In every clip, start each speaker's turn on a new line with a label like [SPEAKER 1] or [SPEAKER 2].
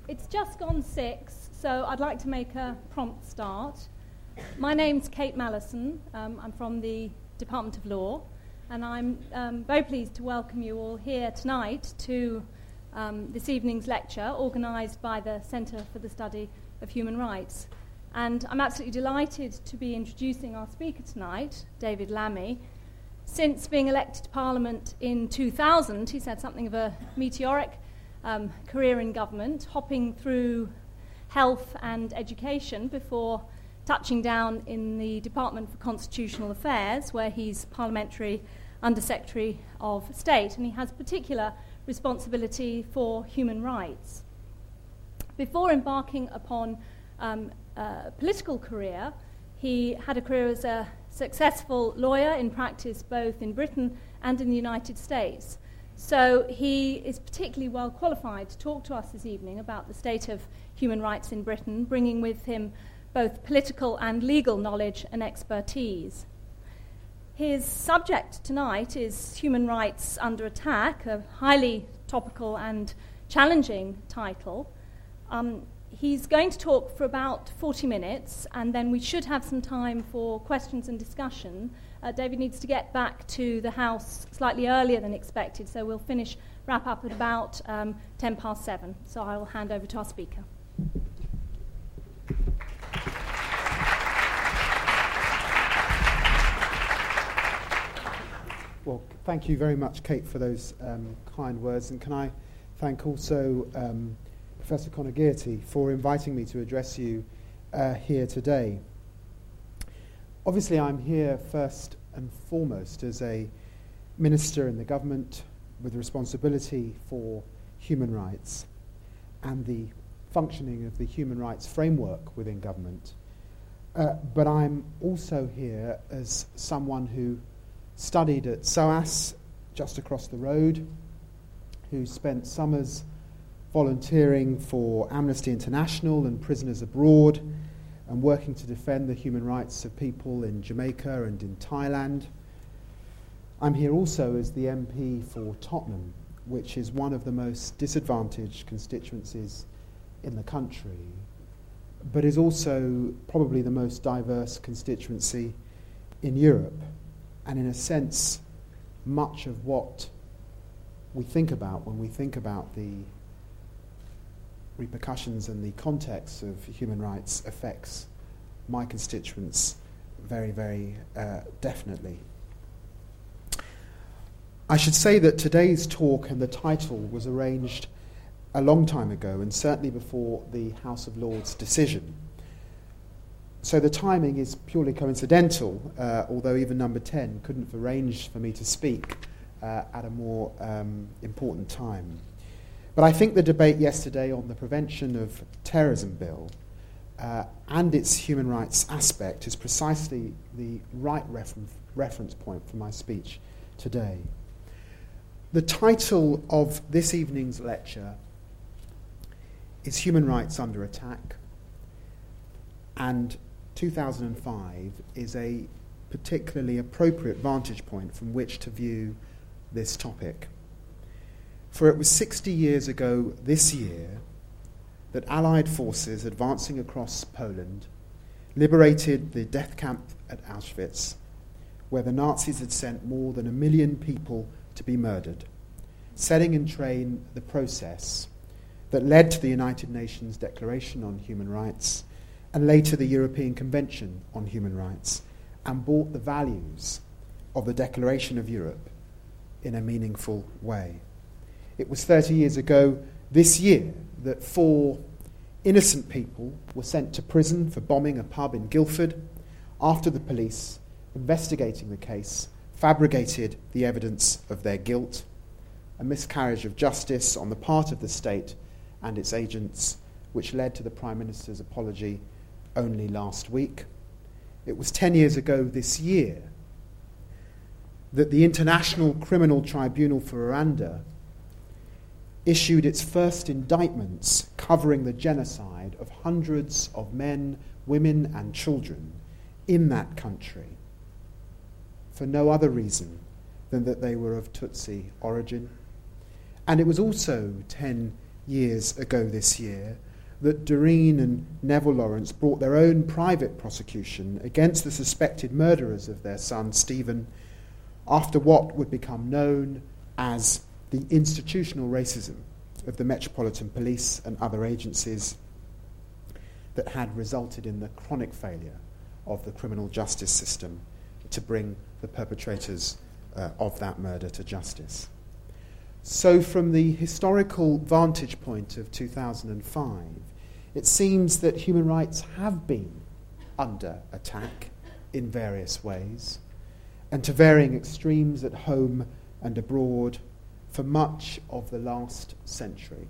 [SPEAKER 1] It's just gone 6, so I'd like to make a prompt start. My name's Kate Mallison. I'm from the Department of Law, and I'm very pleased to welcome you all here tonight to this evening's lecture organised by the Centre for the Study of Human Rights. And I'm absolutely delighted to be introducing our speaker tonight, David Lammy. Since being elected to Parliament in 2000, he's had something of a meteoric career in government, hopping through health and education before touching down in the Department for Constitutional Affairs, where he's Parliamentary Under-Secretary of State, and he has particular responsibility for human rights. Before embarking upon a political career, he had a career as a successful lawyer in practice both in Britain and in the United States. So he is particularly well qualified to talk to us this evening about the state of human rights in Britain, bringing with him both political and legal knowledge and expertise. His subject tonight is Human Rights Under Attack, a highly topical and challenging title. He's going to talk for about 40 minutes, and then we should have some time for questions and discussion. David needs to get back to the House slightly earlier than expected, so we'll wrap up at about 10 past 7. So I will hand over to our speaker.
[SPEAKER 2] Well, thank you very much, Kate, for those kind words. And can I thank also Professor Conagherty for inviting me to address you here today. Obviously, I'm here first and foremost as a minister in the government with responsibility for human rights and the functioning of the human rights framework within government. But I'm also here as someone who studied at SOAS, just across the road, who spent summers volunteering for Amnesty International and Prisoners Abroad and working to defend the human rights of people in Jamaica and in Thailand. I'm here also as the MP for Tottenham, which is one of the most disadvantaged constituencies in the country, but is also probably the most diverse constituency in Europe. And in a sense, much of what we think about when we think about the repercussions and the context of human rights affects my constituents very, very definitely. I should say that today's talk and the title was arranged a long time ago, and certainly before the House of Lords decision. So the timing is purely coincidental, although even Number 10 couldn't have arranged for me to speak at a more important time. But I think the debate yesterday on the Prevention of Terrorism Bill and its human rights aspect is precisely the right reference point for my speech today. The title of this evening's lecture is Human Rights Under Attack, and 2005 is a particularly appropriate vantage point from which to view this topic. For it was 60 years ago this year that Allied forces advancing across Poland liberated the death camp at Auschwitz, where the Nazis had sent more than 1 million people to be murdered, setting in train the process that led to the United Nations Declaration on Human Rights and later the European Convention on Human Rights, and brought the values of the Declaration of Europe in a meaningful way. It was 30 years ago this year that 4 innocent people were sent to prison for bombing a pub in Guildford after the police, investigating the case, fabricated the evidence of their guilt, a miscarriage of justice on the part of the state and its agents, which led to the Prime Minister's apology only last week. It was 10 years ago this year that the International Criminal Tribunal for Rwanda issued its first indictments covering the genocide of hundreds of men, women, and children in that country for no other reason than that they were of Tutsi origin. And it was also 10 years ago this year that Doreen and Neville Lawrence brought their own private prosecution against the suspected murderers of their son Stephen after what would become known as the institutional racism of the Metropolitan Police and other agencies that had resulted in the chronic failure of the criminal justice system to bring the perpetrators of that murder to justice. So from the historical vantage point of 2005, it seems that human rights have been under attack in various ways, and to varying extremes at home and abroad for much of the last century.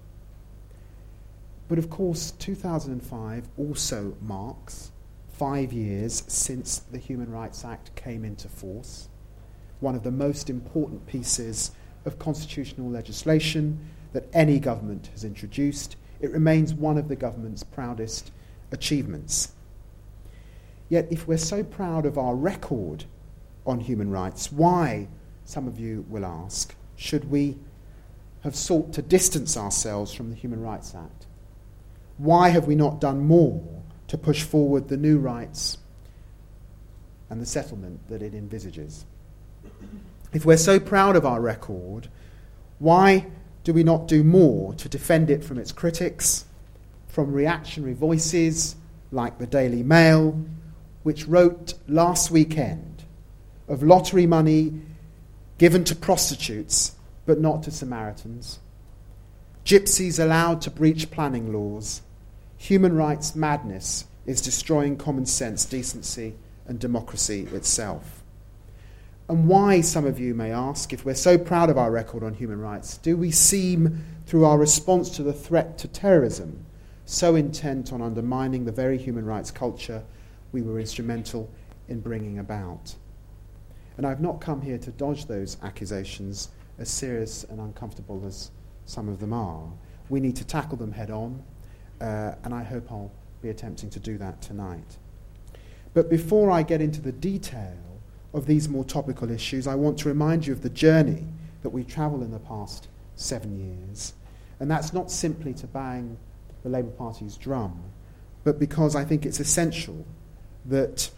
[SPEAKER 2] But of course, 2005 also marks 5 years since the Human Rights Act came into force, one of the most important pieces of constitutional legislation that any government has introduced. It remains one of the government's proudest achievements. Yet if we're so proud of our record on human rights, why, some of you will ask, should we have sought to distance ourselves from the Human Rights Act? Why have we not done more to push forward the new rights and the settlement that it envisages? If we're so proud of our record, why do we not do more to defend it from its critics, from reactionary voices like the Daily Mail, which wrote last weekend of lottery money given to prostitutes but not to Samaritans, gypsies allowed to breach planning laws, human rights madness is destroying common sense, decency and democracy itself? And why, some of you may ask, if we're so proud of our record on human rights, do we seem, through our response to the threat to terrorism, so intent on undermining the very human rights culture we were instrumental in bringing about? And I've not come here to dodge those accusations, as serious and uncomfortable as some of them are. We need to tackle them head on, and I hope I'll be attempting to do that tonight. But before I get into the detail of these more topical issues, I want to remind you of the journey that we travelled in the past 7 years. And that's not simply to bang the Labour Party's drum, but because I think it's essential that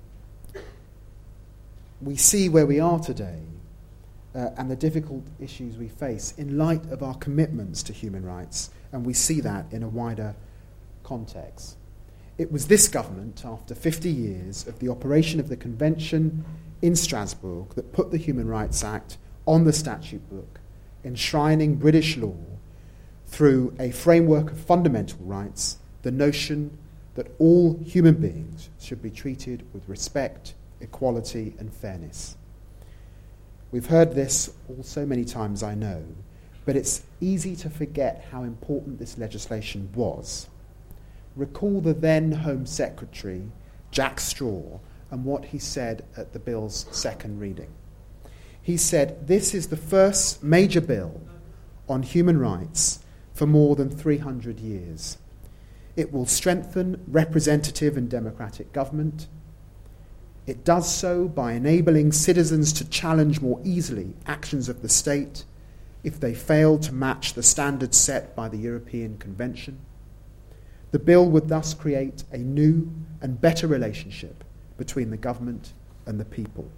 [SPEAKER 2] we see where we are today and the difficult issues we face in light of our commitments to human rights, and we see that in a wider context. It was this government, after 50 years of the operation of the Convention in Strasbourg, that put the Human Rights Act on the statute book, enshrining British law through a framework of fundamental rights, the notion that all human beings should be treated with respect, equality and fairness. We've heard this all so many times, I know, but it's easy to forget how important this legislation was. Recall the then Home Secretary, Jack Straw, and what he said at the bill's second reading. He said, "This is the first major bill on human rights for more than 300 years. It will strengthen representative and democratic government. It does so by enabling citizens to challenge more easily actions of the state if they fail to match the standards set by the European Convention. The bill would thus create a new and better relationship between the government and the people."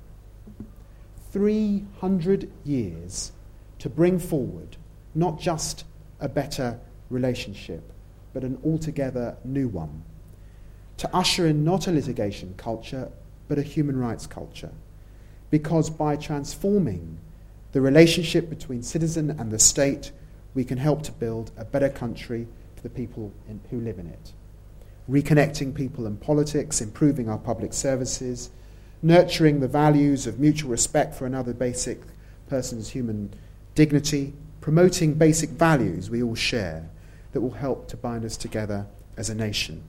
[SPEAKER 2] 300 years to bring forward not just a better relationship, but an altogether new one. To usher in not a litigation culture, but a human rights culture. Because by transforming the relationship between citizen and the state, we can help to build a better country for the people who live in it. Reconnecting people and politics, improving our public services, nurturing the values of mutual respect for another basic person's human dignity, promoting basic values we all share that will help to bind us together as a nation.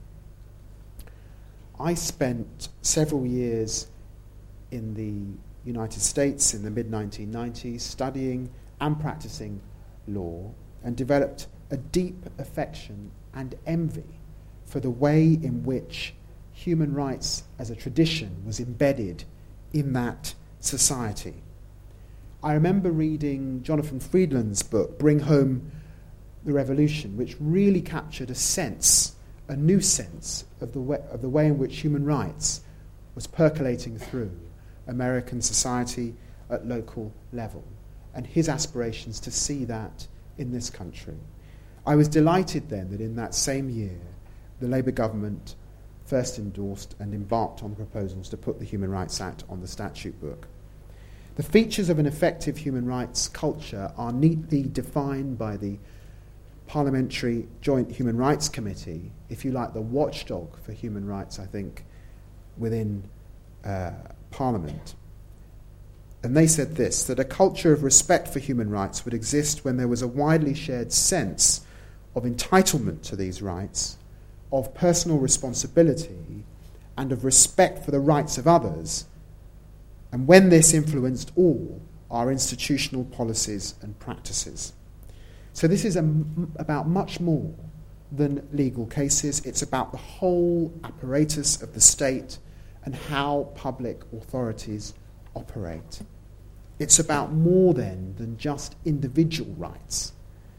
[SPEAKER 2] I spent several years in the United States in the mid-1990s studying and practicing law, and developed a deep affection and envy for the way in which human rights as a tradition was embedded in that society. I remember reading Jonathan Friedland's book, Bring Home the revolution, which really captured a new sense of the way in which human rights was percolating through American society at local level, and his aspirations to see that in this country. I was delighted then that in that same year, the Labour government first endorsed and embarked on proposals to put the Human Rights Act on the statute book. The features of an effective human rights culture are neatly defined by the Parliamentary Joint Human Rights Committee, if you like, the watchdog for human rights, I think, within Parliament. And they said this, that a culture of respect for human rights would exist when there was a widely shared sense of entitlement to these rights, of personal responsibility, and of respect for the rights of others, and when this influenced all our institutional policies and practices. So this is about much more than legal cases. It's about the whole apparatus of the state and how public authorities operate. It's about more then than just individual rights.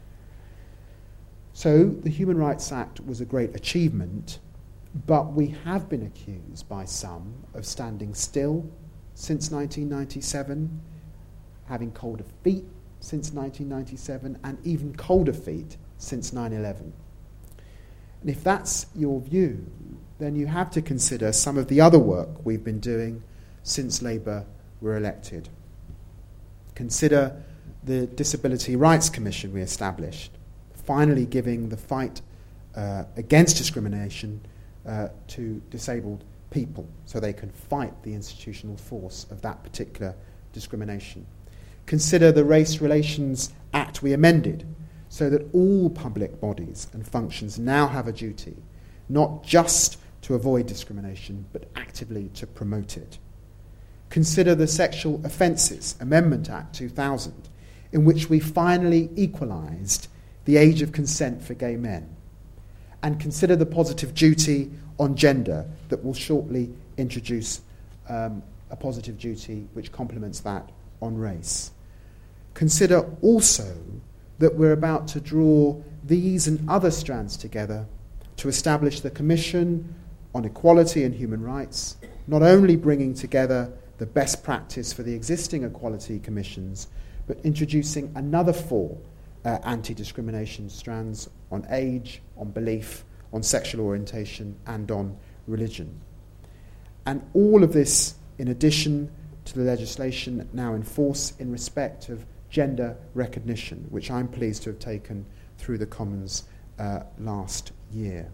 [SPEAKER 2] So the Human Rights Act was a great achievement, but we have been accused by some of standing still since 1997, having colder feet since 1997, and even colder feet since 9/11. And if that's your view, then you have to consider some of the other work we've been doing since Labour were elected. Consider the Disability Rights Commission we established, finally giving the fight against discrimination to disabled people so they can fight the institutional force of that particular discrimination. Consider the Race Relations Act we amended so that all public bodies and functions now have a duty not just to avoid discrimination but actively to promote it. Consider the Sexual Offences Amendment Act 2000, in which we finally equalised the age of consent for gay men. And consider the positive duty on gender that will shortly introduce a positive duty which complements that on race. Consider also that we're about to draw these and other strands together to establish the Commission on Equality and Human Rights, not only bringing together the best practice for the existing equality commissions, but introducing another 4 anti-discrimination strands on age, on belief, on sexual orientation, and on religion. And all of this in addition to the legislation now in force in respect of gender recognition, which I'm pleased to have taken through the Commons last year.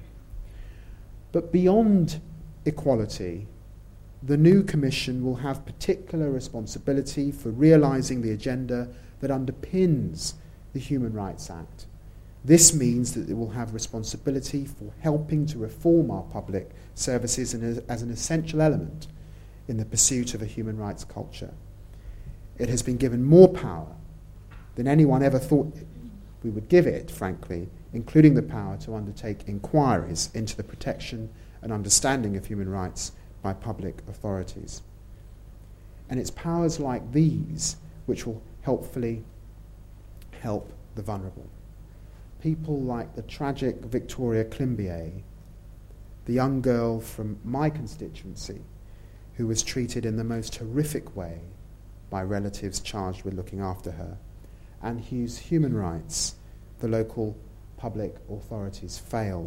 [SPEAKER 2] But beyond equality, the new Commission will have particular responsibility for realising the agenda that underpins the Human Rights Act. This means that it will have responsibility for helping to reform our public services as an essential element in the pursuit of a human rights culture. It has been given more power than anyone ever thought we would give it, frankly, including the power to undertake inquiries into the protection and understanding of human rights by public authorities. And it's powers like these which will helpfully help the vulnerable. People like the tragic Victoria Climbié, the young girl from my constituency who was treated in the most horrific way by relatives charged with looking after her, and whose human rights the local public authorities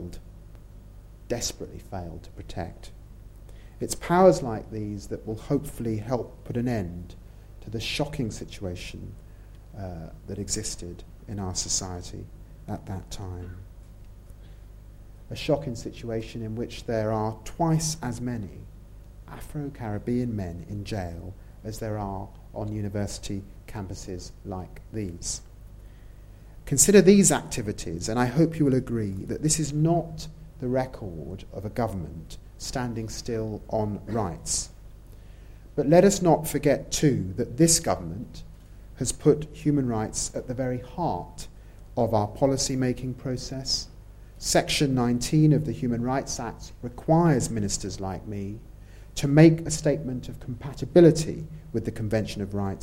[SPEAKER 2] desperately failed to protect. It's powers like these that will hopefully help put an end to the shocking situation that existed in our society at that time. A shocking situation in which there are twice as many Afro-Caribbean men in jail as there are on university campuses like these. Consider these activities, and I hope you will agree that this is not the record of a government standing still on rights. But let us not forget, too, that this government has put human rights at the very heart of our policy-making process. Section 19 of the Human Rights Act requires ministers like me to make a statement of compatibility with the Convention of Rights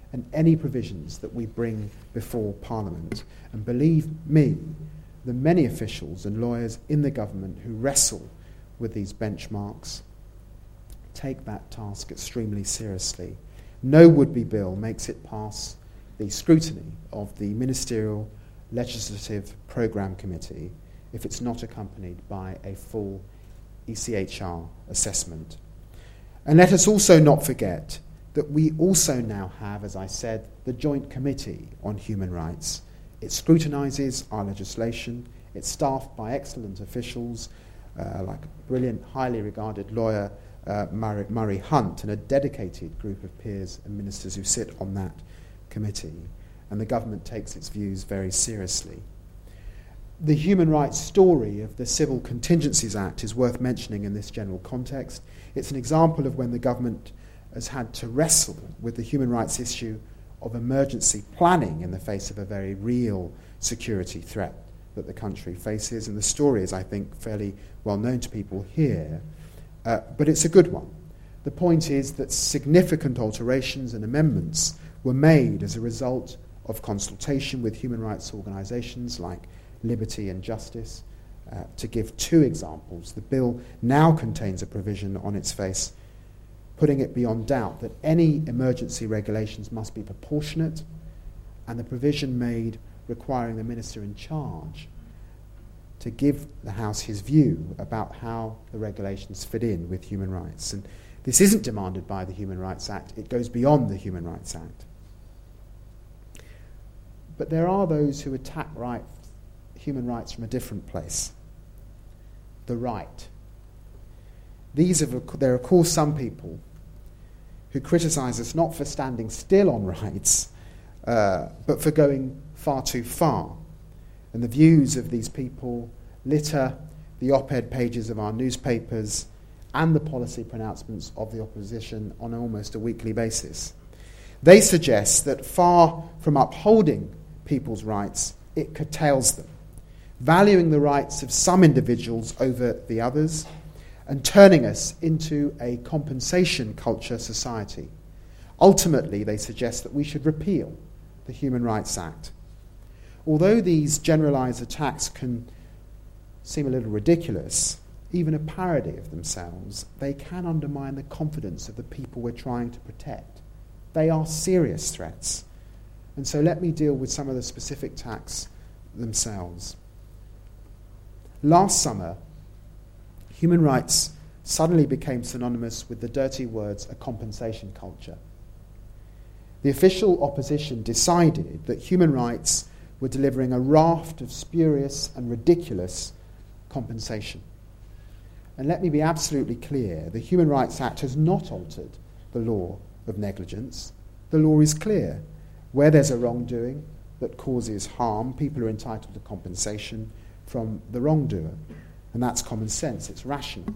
[SPEAKER 2] and any provisions that we bring before Parliament. And believe me, the many officials and lawyers in the government who wrestle with these benchmarks take that task extremely seriously. No would-be bill makes it pass the scrutiny of the Ministerial Legislative Programme Committee if it's not accompanied by a full ECHR assessment. And let us also not forget that we also now have, as I said, the Joint Committee on Human Rights. It scrutinises our legislation. It's staffed by excellent officials like brilliant, highly regarded lawyer Murray Hunt and a dedicated group of peers and ministers who sit on that committee. And the government takes its views very seriously. The human rights story of the Civil Contingencies Act is worth mentioning in this general context. It's an example of when the government has had to wrestle with the human rights issue of emergency planning in the face of a very real security threat that the country faces. And the story is, I think, fairly well known to people here, but it's a good one. The point is that significant alterations and amendments were made as a result of consultation with human rights organisations like Liberty and Justice. To give two examples, the bill now contains a provision on its face putting it beyond doubt that any emergency regulations must be proportionate, and the provision made requiring the minister in charge to give the House his view about how the regulations fit in with human rights. And this isn't demanded by the Human Rights Act, it goes beyond the Human Rights Act. But there are those who attack human rights from a different place. The right. There are, of course, some people who criticise us not for standing still on rights, but for going far too far. And the views of these people litter the op-ed pages of our newspapers and the policy pronouncements of the opposition on almost a weekly basis. They suggest that far from upholding people's rights, it curtails them, valuing the rights of some individuals over the others, and turning us into a compensation culture society. Ultimately, they suggest that we should repeal the Human Rights Act. Although these generalised attacks can seem a little ridiculous, even a parody of themselves, they can undermine the confidence of the people we're trying to protect. They are serious threats. And so let me deal with some of the specific attacks themselves. Last summer, human rights suddenly became synonymous with the dirty words a compensation culture. The official opposition decided that human rights were delivering a raft of spurious and ridiculous compensation. And let me be absolutely clear, the Human Rights Act has not altered the law of negligence. The law is clear. Where there's a wrongdoing that causes harm, people are entitled to compensation from the wrongdoer. And that's common sense, it's rational.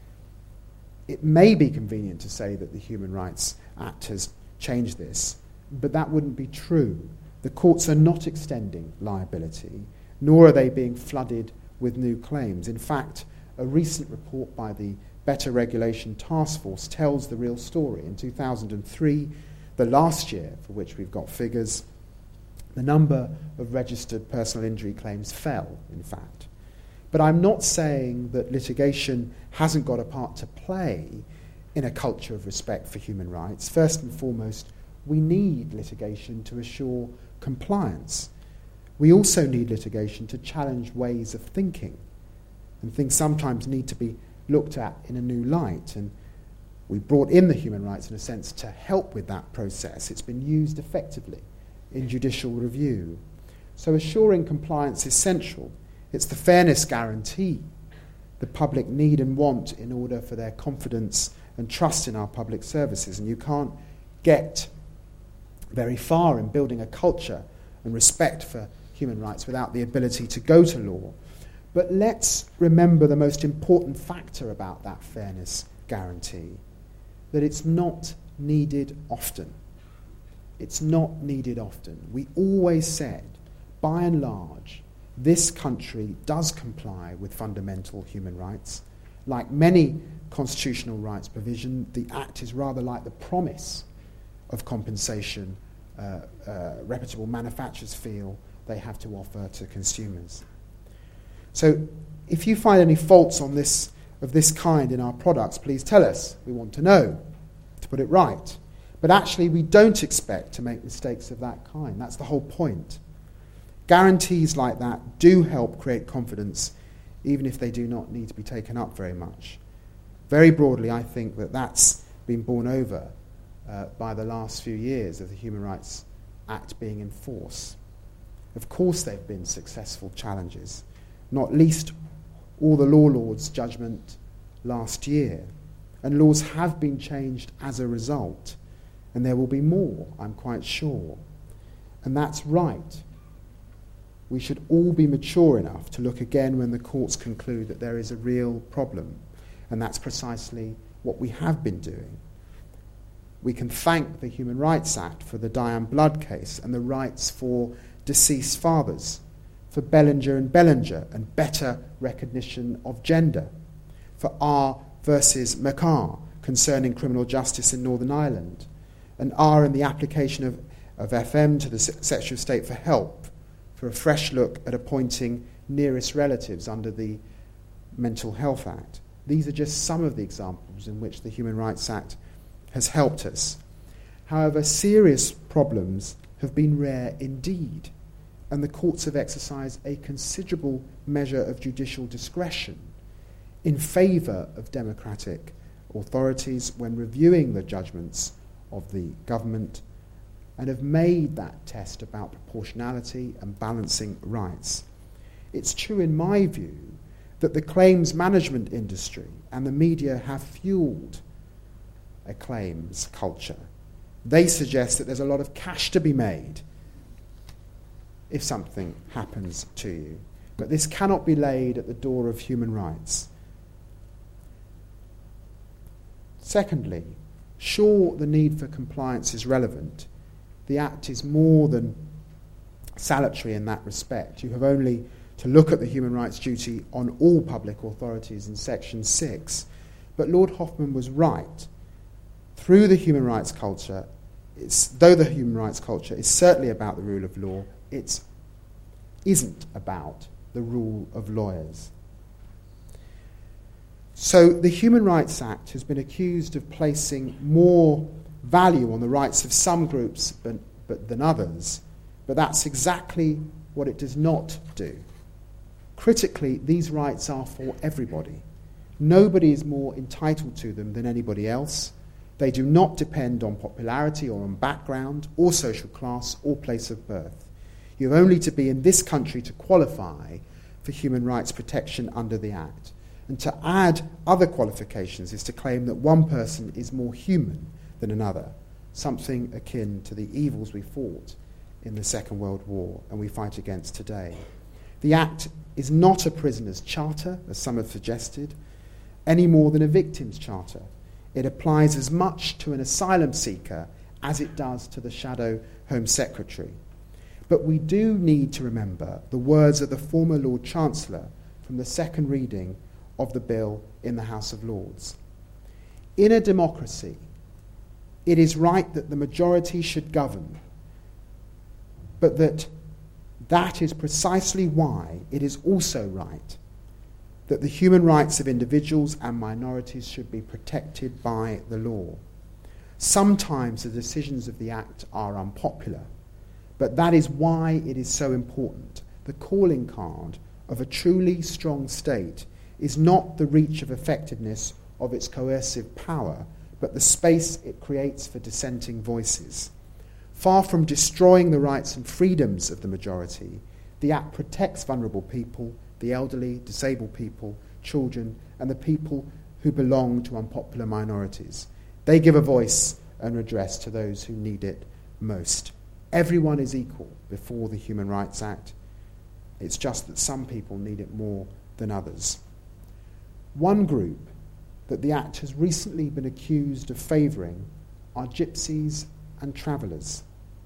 [SPEAKER 2] It may be convenient to say that the Human Rights Act has changed this, but that wouldn't be true. The courts are not extending liability, nor are they being flooded with new claims. In fact, a recent report by the Better Regulation Task Force tells the real story. In 2003, the last year for which we've got figures, the number of registered personal injury claims fell, in fact. But I'm not saying that litigation hasn't got a part to play in a culture of respect for human rights. First and foremost, we need litigation to assure compliance. We also need litigation to challenge ways of thinking, and things sometimes need to be looked at in a new light. And we brought in the human rights, in a sense, to help with that process. It's been used effectively in judicial review. So assuring compliance is central. It's the fairness guarantee the public need and want in order for their confidence and trust in our public services. And you can't get very far in building a culture and respect for human rights without the ability to go to law. But let's remember the most important factor about that fairness guarantee, that it's not needed often. It's not needed often. We always said, by and large, this country does comply with fundamental human rights. Like many constitutional rights provision, the Act is rather like the promise of compensation reputable manufacturers feel they have to offer to consumers. So if you find any faults of this kind in our products, please tell us. We want to know, to put it right. But actually, we don't expect to make mistakes of that kind. That's the whole point. Guarantees like that do help create confidence, even if they do not need to be taken up very much. Very broadly, I think that that's been borne over by the last few years of the Human Rights Act being in force. Of course there have been successful challenges, not least all the Law Lords' judgment last year. And laws have been changed as a result. And there will be more, I'm quite sure. And that's right. We should all be mature enough to look again when the courts conclude that there is a real problem. And that's precisely what we have been doing. We can thank the Human Rights Act for the Diane Blood case and the rights for deceased fathers, for Bellinger and Bellinger and better recognition of gender, for R versus McCarr concerning criminal justice in Northern Ireland, and R in the application of FM to the Secretary of State for help, for a fresh look at appointing nearest relatives under the Mental Health Act. These are just some of the examples in which the Human Rights Act has helped us. However, serious problems have been rare indeed, and the courts have exercised a considerable measure of judicial discretion in favour of democratic authorities when reviewing the judgments of the government, and have made that test about proportionality and balancing rights. It's true, in my view, that the claims management industry and the media have fueled a claims culture. They suggest that there's a lot of cash to be made if something happens to you. But this cannot be laid at the door of human rights. Secondly, sure, the need for compliance is relevant. The Act is more than salutary in that respect. You have only to look at the human rights duty on all public authorities in Section 6. But Lord Hoffman was right. Through the human rights culture, though the human rights culture is certainly about the rule of law, it isn't about the rule of lawyers. So the Human Rights Act has been accused of placing more value on the rights of some groups than others, but that's exactly what it does not do. Critically, these rights are for everybody. Nobody is more entitled to them than anybody else. They do not depend on popularity or on background or social class or place of birth. You have only to be in this country to qualify for human rights protection under the Act. And to add other qualifications is to claim that one person is more human than another, something akin to the evils we fought in the Second World War and we fight against today. The Act is not a prisoner's charter, as some have suggested, any more than a victim's charter. It applies as much to an asylum seeker as it does to the shadow Home Secretary. But we do need to remember the words of the former Lord Chancellor from the second reading of the bill in the House of Lords. In a democracy, it is right that the majority should govern, but that is precisely why it is also right that the human rights of individuals and minorities should be protected by the law. Sometimes the decisions of the Act are unpopular, but that is why it is so important. The calling card of a truly strong state is not the reach of effectiveness of its coercive power, but the space it creates for dissenting voices. Far from destroying the rights and freedoms of the majority, the Act protects vulnerable people, the elderly, disabled people, children, and the people who belong to unpopular minorities. They give a voice and redress to those who need it most. Everyone is equal before the Human Rights Act. It's just that some people need it more than others. One group that the Act has recently been accused of favouring are gypsies and travellers.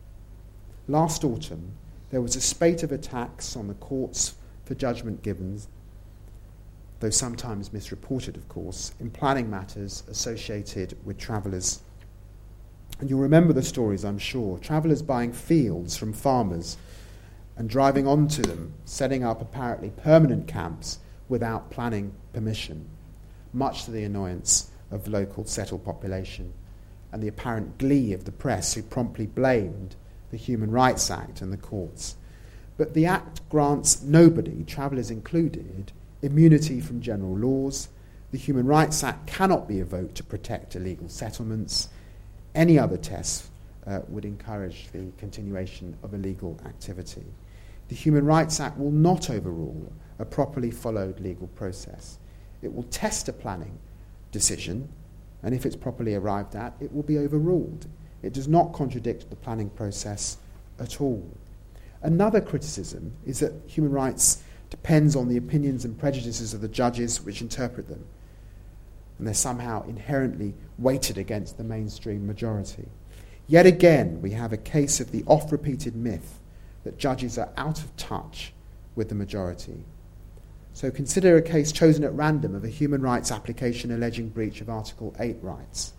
[SPEAKER 2] Last autumn, there was a spate of attacks on the courts for judgment given, though sometimes misreported, of course, in planning matters associated with travellers And you'll remember the stories, I'm sure. Travellers buying fields from farmers and driving onto them, setting up apparently permanent camps without planning permission, much to the annoyance of the local settled population and the apparent glee of the press, who promptly blamed the Human Rights Act and the courts. But the Act grants nobody, travellers included, immunity from general laws. The Human Rights Act cannot be evoked to protect illegal settlements. Any other test would encourage the continuation of illegal activity. The Human Rights Act will not overrule a properly followed legal process. It will test a planning decision, and if it's properly arrived at, it will be overruled. It does not contradict the planning process at all. Another criticism is that human rights depends on the opinions and prejudices of the judges which interpret them, and they're somehow inherently weighted against the mainstream majority. Yet again, we have a case of the oft-repeated myth that judges are out of touch with the majority. So consider a case chosen at random of a human rights application alleging breach of Article 8 rights.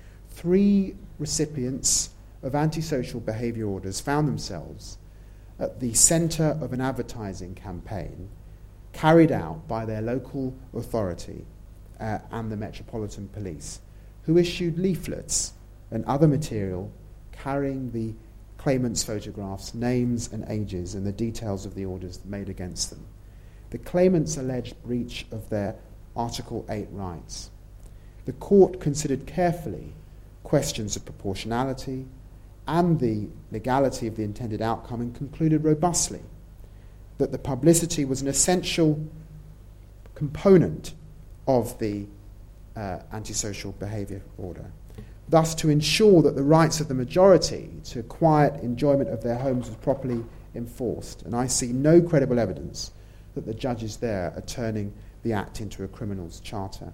[SPEAKER 2] 3 recipients of antisocial behaviour orders found themselves at the centre of an advertising campaign carried out by their local authority and the Metropolitan Police, who issued leaflets and other material carrying the claimants' photographs, names and ages, and the details of the orders made against them. The claimants alleged breach of their Article 8 rights. The court considered carefully questions of proportionality and the legality of the intended outcome and concluded robustly that the publicity was an essential component of the antisocial behaviour order. Thus, to ensure that the rights of the majority to quiet enjoyment of their homes was properly enforced. And I see no credible evidence that the judges there are turning the Act into a criminal's charter.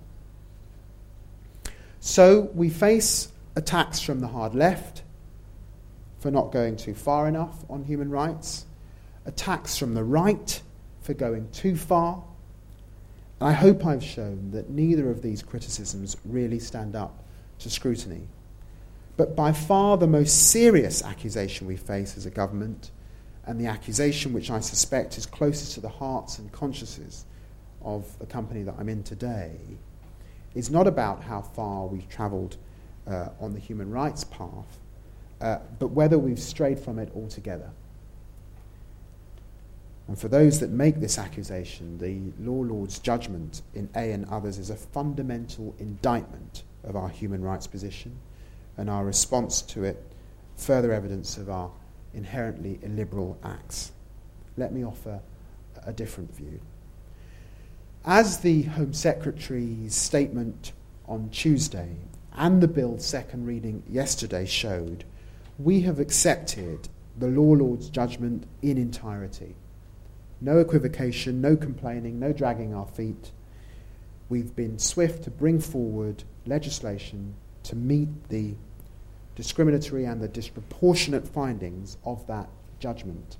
[SPEAKER 2] So we face attacks from the hard left for not going too far enough on human rights, attacks from the right for going too far, and I hope I've shown that neither of these criticisms really stand up to scrutiny. But by far the most serious accusation we face as a government, and the accusation which I suspect is closest to the hearts and consciences of the company that I'm in today, is not about how far we've travelled on the human rights path, but whether we've strayed from it altogether. And for those that make this accusation, the Law Lord's judgment in A and others is a fundamental indictment of our human rights position, and our response to it further evidence of our inherently illiberal acts. Let me offer a different view. As the Home Secretary's statement on Tuesday and the bill's second reading yesterday showed, we have accepted the Law Lord's judgment in entirety. No equivocation, no complaining, no dragging our feet. We've been swift to bring forward legislation to meet the discriminatory and the disproportionate findings of that judgment.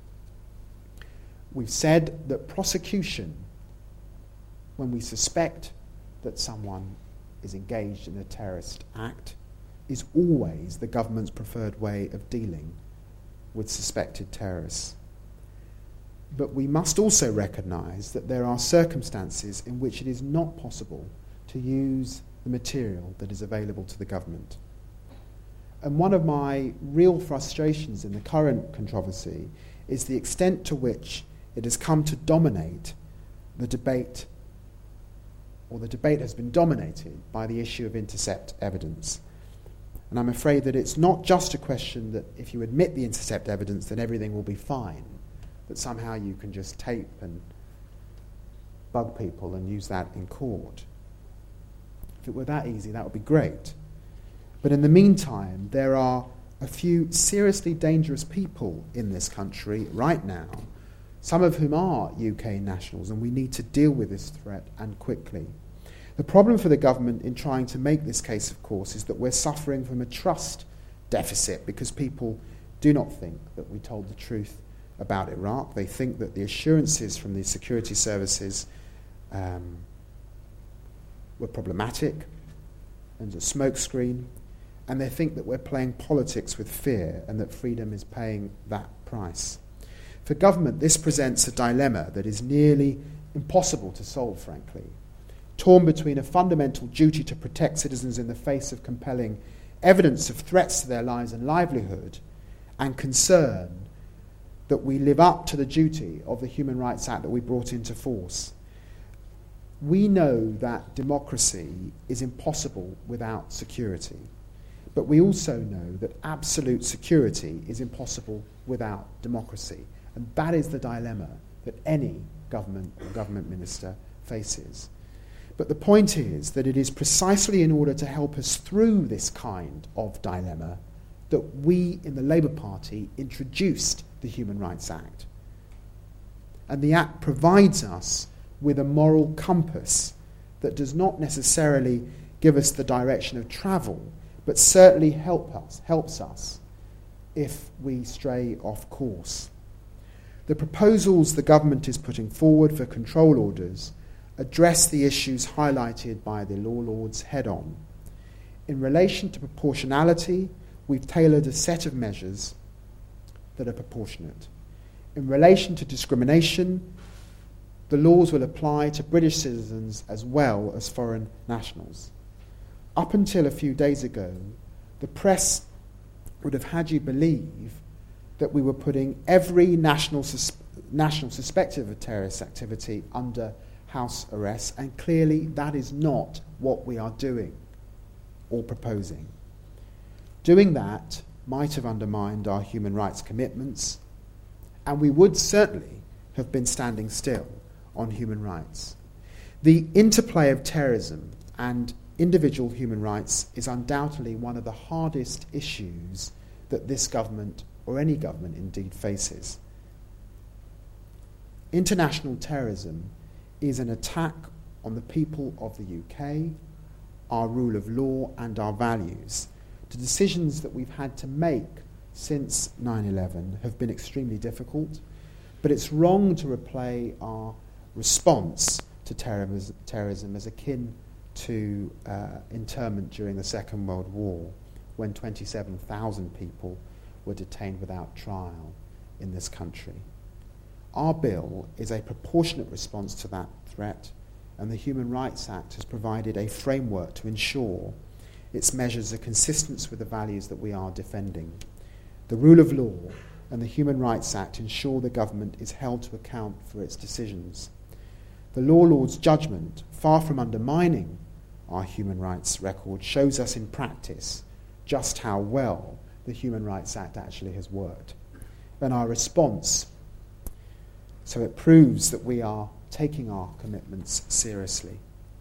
[SPEAKER 2] We've said that prosecution, when we suspect that someone is engaged in a terrorist act, is always the government's preferred way of dealing with suspected terrorists. But we must also recognise that there are circumstances in which it is not possible to use the material that is available to the government. And one of my real frustrations in the current controversy is the extent to which it has come to dominate the debate, or the debate has been dominated by the issue of intercept evidence. And I'm afraid that it's not just a question that if you admit the intercept evidence, then everything will be fine, that somehow you can just tape and bug people and use that in court. If it were that easy, that would be great. But in the meantime, there are a few seriously dangerous people in this country right now, some of whom are UK nationals, and we need to deal with this threat, and quickly. The problem for the government in trying to make this case, of course, is that we're suffering from a trust deficit because people do not think that we told the truth about Iraq. They think that the assurances from the security services were problematic and a smokescreen, and they think that we're playing politics with fear and that freedom is paying that price. For government, this presents a dilemma that is nearly impossible to solve, frankly. Torn between a fundamental duty to protect citizens in the face of compelling evidence of threats to their lives and livelihood, and concern that we live up to the duty of the Human Rights Act that we brought into force. We know that democracy is impossible without security, but we also know that absolute security is impossible without democracy. And that is the dilemma that any government or government minister faces. But the point is that it is precisely in order to help us through this kind of dilemma that we in the Labour Party introduced the Human Rights Act. And the Act provides us with a moral compass that does not necessarily give us the direction of travel, but certainly helps us if we stray off course. The proposals the government is putting forward for control orders address the issues highlighted by the law lords head-on. In relation to proportionality, we've tailored a set of measures that are proportionate. In relation to discrimination, the laws will apply to British citizens as well as foreign nationals. Up until a few days ago, the press would have had you believe that we were putting every national suspected of terrorist activity under house arrest, and clearly that is not what we are doing or proposing. Doing that might have undermined our human rights commitments, and we would certainly have been standing still on human rights. The interplay of terrorism and individual human rights is undoubtedly one of the hardest issues that this government, or any government indeed, faces. International terrorism is an attack on the people of the UK, our rule of law and our values. The decisions that we've had to make since 9/11 have been extremely difficult, but it's wrong to replay our response to terrorism as akin to internment during the Second World War, when 27,000 people were detained without trial in this country. Our bill is a proportionate response to that threat, and the Human Rights Act has provided a framework to ensure its measures are consistent with the values that we are defending. The rule of law and the Human Rights Act ensure the government is held to account for its decisions. The Law Lord's judgment, far from undermining our human rights record, shows us in practice just how well the Human Rights Act actually has worked. And our response, so it proves that we are taking our commitments seriously.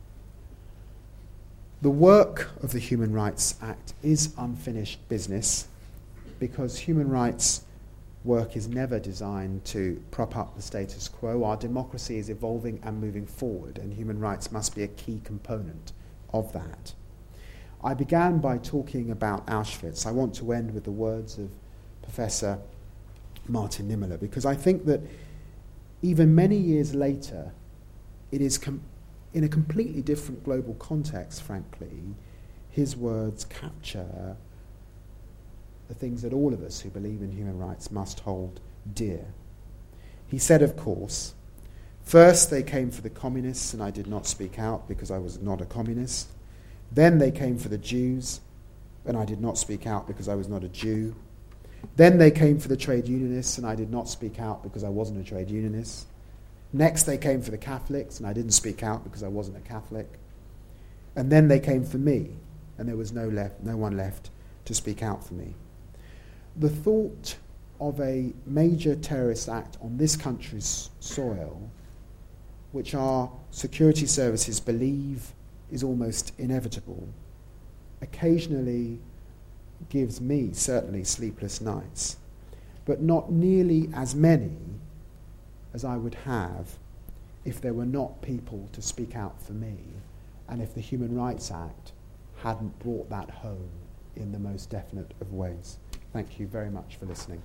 [SPEAKER 2] The work of the Human Rights Act is unfinished business, because human rights work is never designed to prop up the status quo. Our democracy is evolving and moving forward, and human rights must be a key component of that. I began by talking about Auschwitz. I want to end with the words of Professor Martin Niemöller, because I think that even many years later, it is in a completely different global context, frankly, his words capture the things that all of us who believe in human rights must hold dear. He said, of course, first they came for the communists and I did not speak out because I was not a communist. Then they came for the Jews and I did not speak out because I was not a Jew. Then they came for the trade unionists and I did not speak out because I wasn't a trade unionist. Next they came for the Catholics and I didn't speak out because I wasn't a Catholic. And then they came for me and there was no one left to speak out for me. The thought of a major terrorist act on this country's soil, which our security services believe is almost inevitable, occasionally gives me certainly sleepless nights, but not nearly as many as I would have if there were not people to speak out for me, and if the Human Rights Act hadn't brought that home in the most definite of ways. Thank you very much for listening.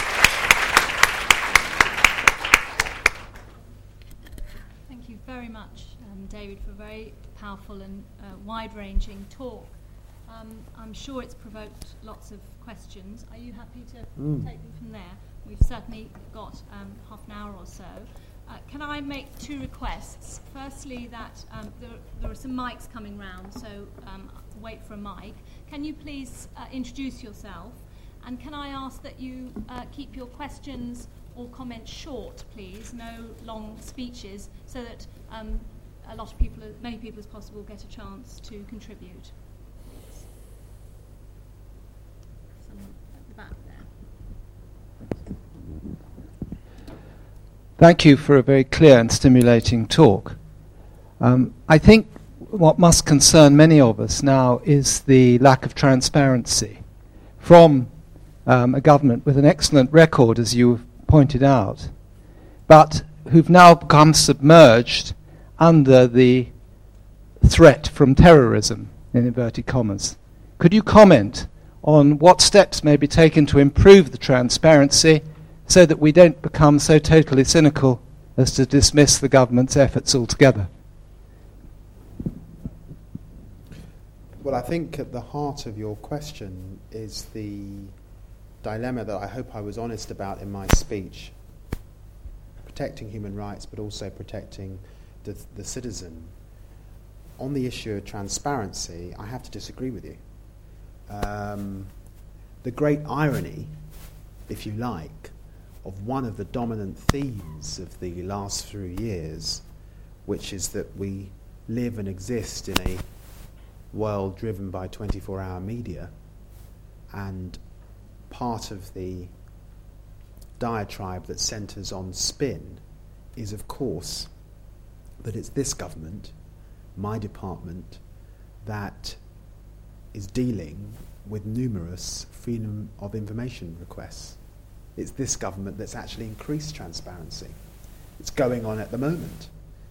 [SPEAKER 1] Thank you very much. David, for a very powerful and wide-ranging talk. I'm sure it's provoked lots of questions. Are you happy to take them from there? We've certainly got half an hour or so. Can I make two requests? Firstly, that there are some mics coming round, so wait for a mic. Can you please introduce yourself? And can I ask that you keep your questions or comments short, please, no long speeches, so that many people as possible get a chance to contribute. Someone at the back there.
[SPEAKER 3] Thank you for a very clear and stimulating talk. I think what must concern many of us now is the lack of transparency from a government with an excellent record, as you pointed out, but who've now become submerged under the threat from terrorism, in inverted commas. Could you comment on what steps may be taken to improve the transparency so that we don't become so totally cynical as to dismiss the government's efforts altogether?
[SPEAKER 2] Well, I think at the heart of your question is the dilemma that I hope I was honest about in my speech. Protecting human rights, but also protecting the citizen. On the issue of transparency, I have to disagree with you. The great irony, if you like, of one of the dominant themes of the last few years, which is that we live and exist in a world driven by 24-hour media, and part of the diatribe that centres on spin is, of course, that it's this government, my department, that is dealing with numerous freedom of information requests. It's this government that's actually increased transparency. It's going on at the moment.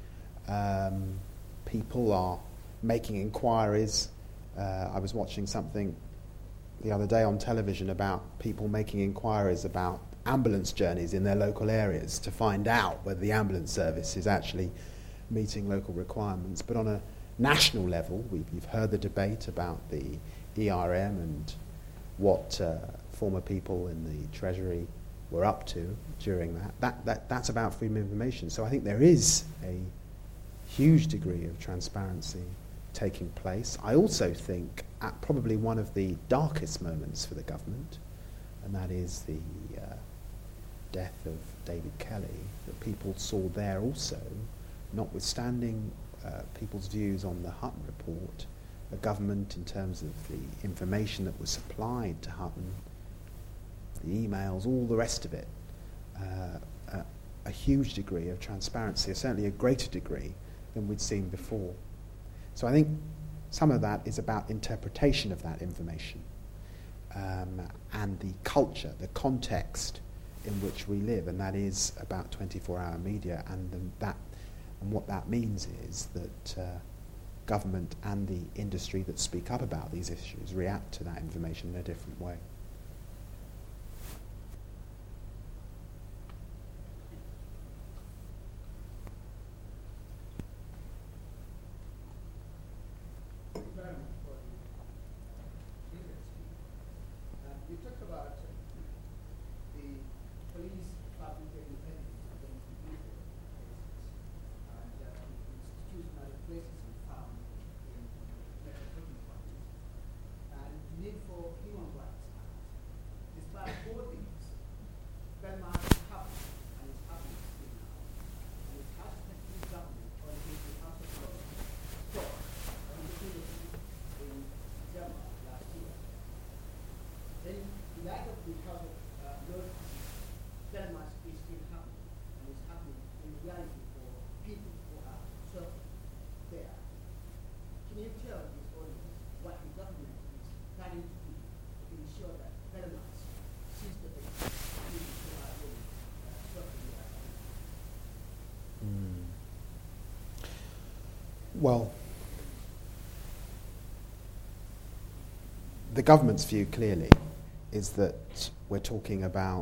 [SPEAKER 2] People are making inquiries. I was watching something the other day on television about people making inquiries about ambulance journeys in their local areas to find out whether the ambulance service is actually meeting local requirements. But on a national level, you've heard the debate about the ERM and what former people in the Treasury were up to during that. That's about freedom of information. So I think there is a huge degree of transparency taking place. I also think at probably one of the darkest moments for the government, and that is the death of David Kelly, that people saw there also, notwithstanding people's views on the Hutton report, a government in terms of the information that was supplied to Hutton, the emails, all the rest of it, a huge degree of transparency, certainly a greater degree than we'd seen before. So I think some of that is about interpretation of that information and the culture, the context in which we live, and that is about 24-hour media, and what that means is that government and the industry that speak up about these issues react to that information in a different way.
[SPEAKER 4] You talked about the police fabricating evidence against individual cases and institutional racism found in metropolitan parties and need for human rights act. Despite all these, Denmark is happening and it's happening still now. And it has taken government on the House of Lords stock on the in Denmark last year. In light of the House of Lords, Denmark is still happening, and it's happening in reality for people who are suffering there. Can you tell this audience what the government is planning to do to ensure that Denmark sees the people who are really suffering there?
[SPEAKER 2] Well, the government's view clearly is that we're talking about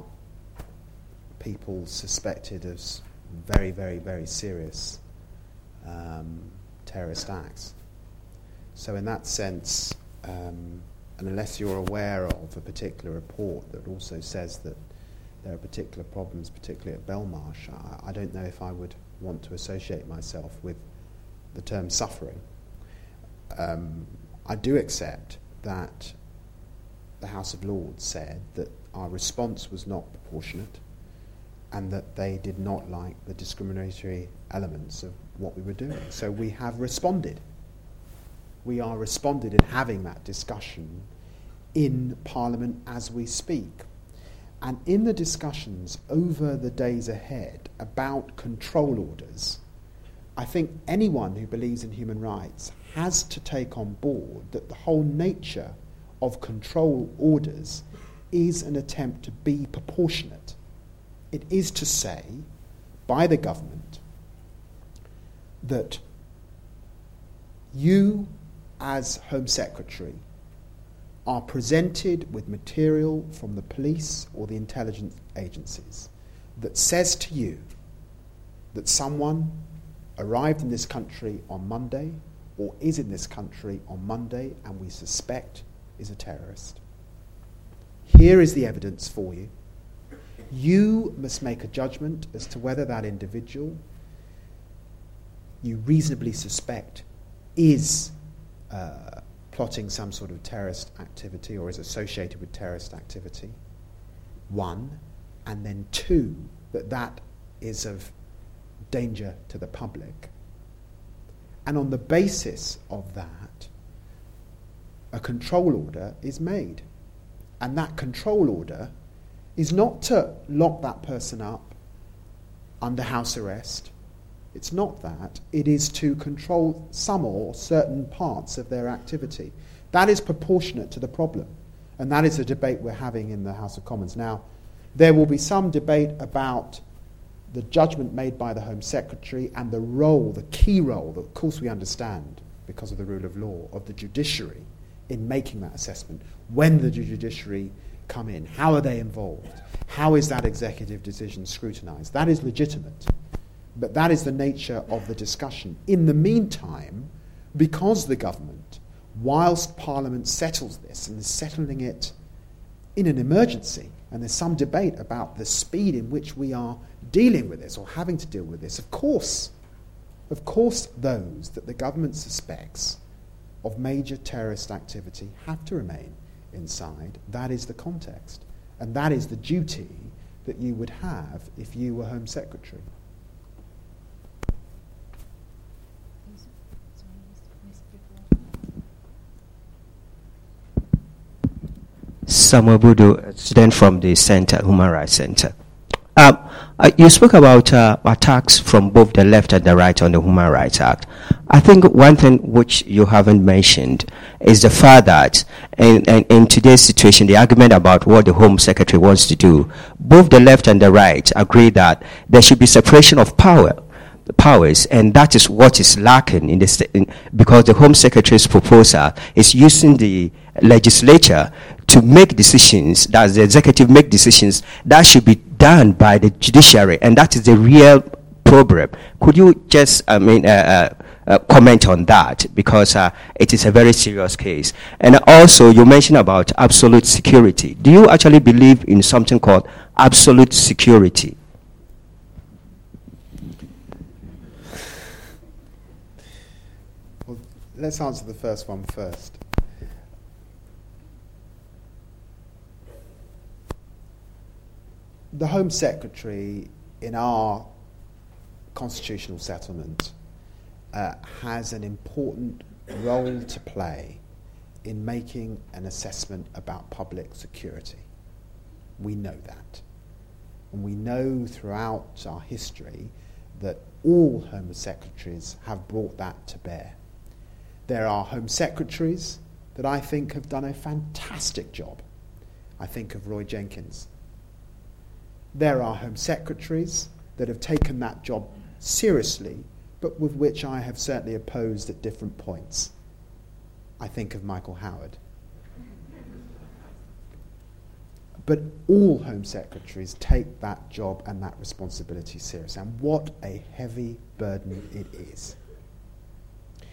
[SPEAKER 2] people suspected of very, very, very serious terrorist acts. So in that sense, and unless you're aware of a particular report that also says that there are particular problems, particularly at Belmarsh, I don't know if I would want to associate myself with the term suffering. I do accept that the House of Lords said that our response was not proportionate and that they did not like the discriminatory elements of what we were doing. So we have responded. We are responded in having that discussion in Parliament as we speak. And in the discussions over the days ahead about control orders, I think anyone who believes in human rights has to take on board that the whole nature of control orders is an attempt to be proportionate. It is to say, by the government, that you, as Home Secretary, are presented with material from the police or the intelligence agencies that says to you that someone arrived in this country on Monday or is in this country on Monday and we suspect is a terrorist. Here is the evidence for you. You must make a judgment as to whether that individual you reasonably suspect is plotting some sort of terrorist activity or is associated with terrorist activity, one, and then two, that is of danger to the public. And on the basis of that, a control order is made. And that control order is not to lock that person up under house arrest. It's not that. It is to control some or certain parts of their activity. That is proportionate to the problem. And that is a debate we're having in the House of Commons. Now, there will be some debate about the judgment made by the Home Secretary and the role, the key role, that of course we understand because of the rule of law, of the judiciary in making that assessment. When the judiciary come in, how are they involved? How is that executive decision scrutinised? That is legitimate. But that is the nature of the discussion. In the meantime, because the government, whilst Parliament settles this and is settling it in an emergency, and there's some debate about the speed in which we are dealing with this or having to deal with this, of course those that the government suspects of major terrorist activity have to remain inside. That is the context. And that is the duty that you would have if you were Home Secretary.
[SPEAKER 5] Samuel Budu, student from the Center, Human Rights Center. You spoke about attacks from both the left and the right on the Human Rights Act. I think one thing which you haven't mentioned is the fact that in today's situation, the argument about what the Home Secretary wants to do, both the left and the right agree that there should be separation of powers, and that is what is lacking in this, because the Home Secretary's proposal is using the legislature to make decisions, that the executive make decisions that should be done by the judiciary, and that is the real problem. Could you just comment on that, because it is a very serious case? And also you mentioned about absolute security. Do you actually believe in something called absolute security?
[SPEAKER 2] Well, let's answer the first one first. The Home Secretary in our constitutional settlement has an important role to play in making an assessment about public security. We know that. And we know throughout our history that all Home Secretaries have brought that to bear. There are Home Secretaries that I think have done a fantastic job. I think of Roy Jenkins. There are Home Secretaries that have taken that job seriously, but with which I have certainly opposed at different points. I think of Michael Howard. But all Home Secretaries take that job and that responsibility seriously, and what a heavy burden it is.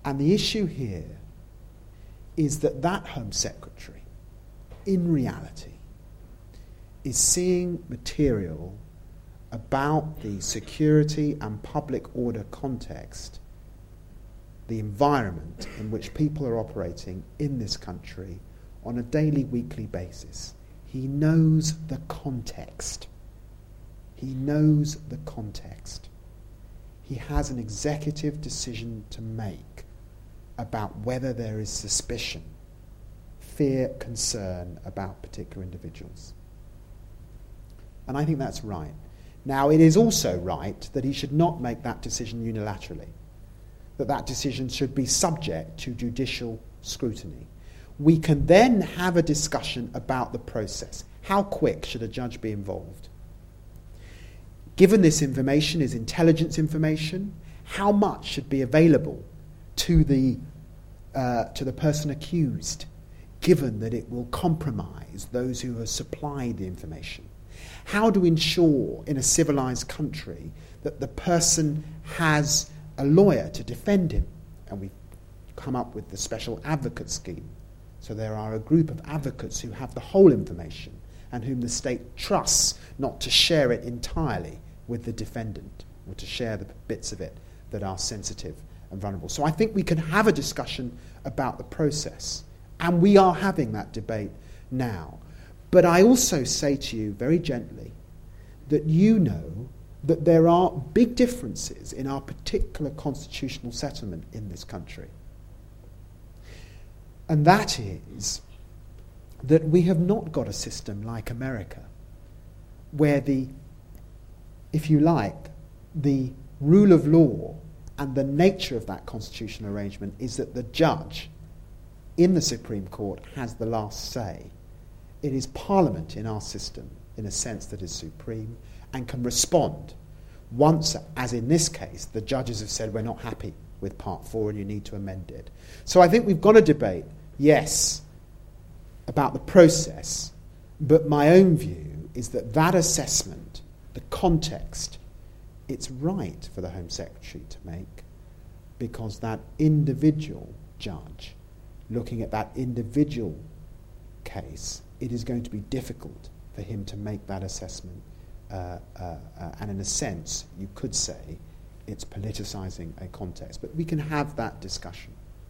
[SPEAKER 2] And the issue here is that Home Secretary, in reality, is seeing material about the security and public order context, the environment in which people are operating in this country on a daily, weekly basis. He knows the context. He knows the context. He has an executive decision to make about whether there is suspicion, fear, concern about particular individuals. And I think that's right. Now, it is also right that he should not make that decision unilaterally, that decision should be subject to judicial scrutiny. We can then have a discussion about the process. How quick should a judge be involved? Given this information is intelligence information, how much should be available to the person accused, given that it will compromise those who have supplied the information? How to ensure in a civilized country that the person has a lawyer to defend him? And we've come up with the special advocate scheme. So there are a group of advocates who have the whole information and whom the state trusts not to share it entirely with the defendant or to share the bits of it that are sensitive and vulnerable. So I think we can have a discussion about the process, and we are having that debate now. But I also say to you very gently that you know that there are big differences in our particular constitutional settlement in this country. And that is that we have not got a system like America, where if you like, the rule of law and the nature of that constitutional arrangement is that the judge in the Supreme Court has the last say. It is Parliament in our system, in a sense, that is supreme and can respond once, as in this case, the judges have said, we're not happy with Part 4 and you need to amend it. So I think we've got a debate, yes, about the process, but my own view is that assessment, the context, it's right for the Home Secretary to make, because that individual judge, looking at that individual case, it is going to be difficult for him to make that assessment. And in a sense, you could say it's politicising a context. But we can have that discussion.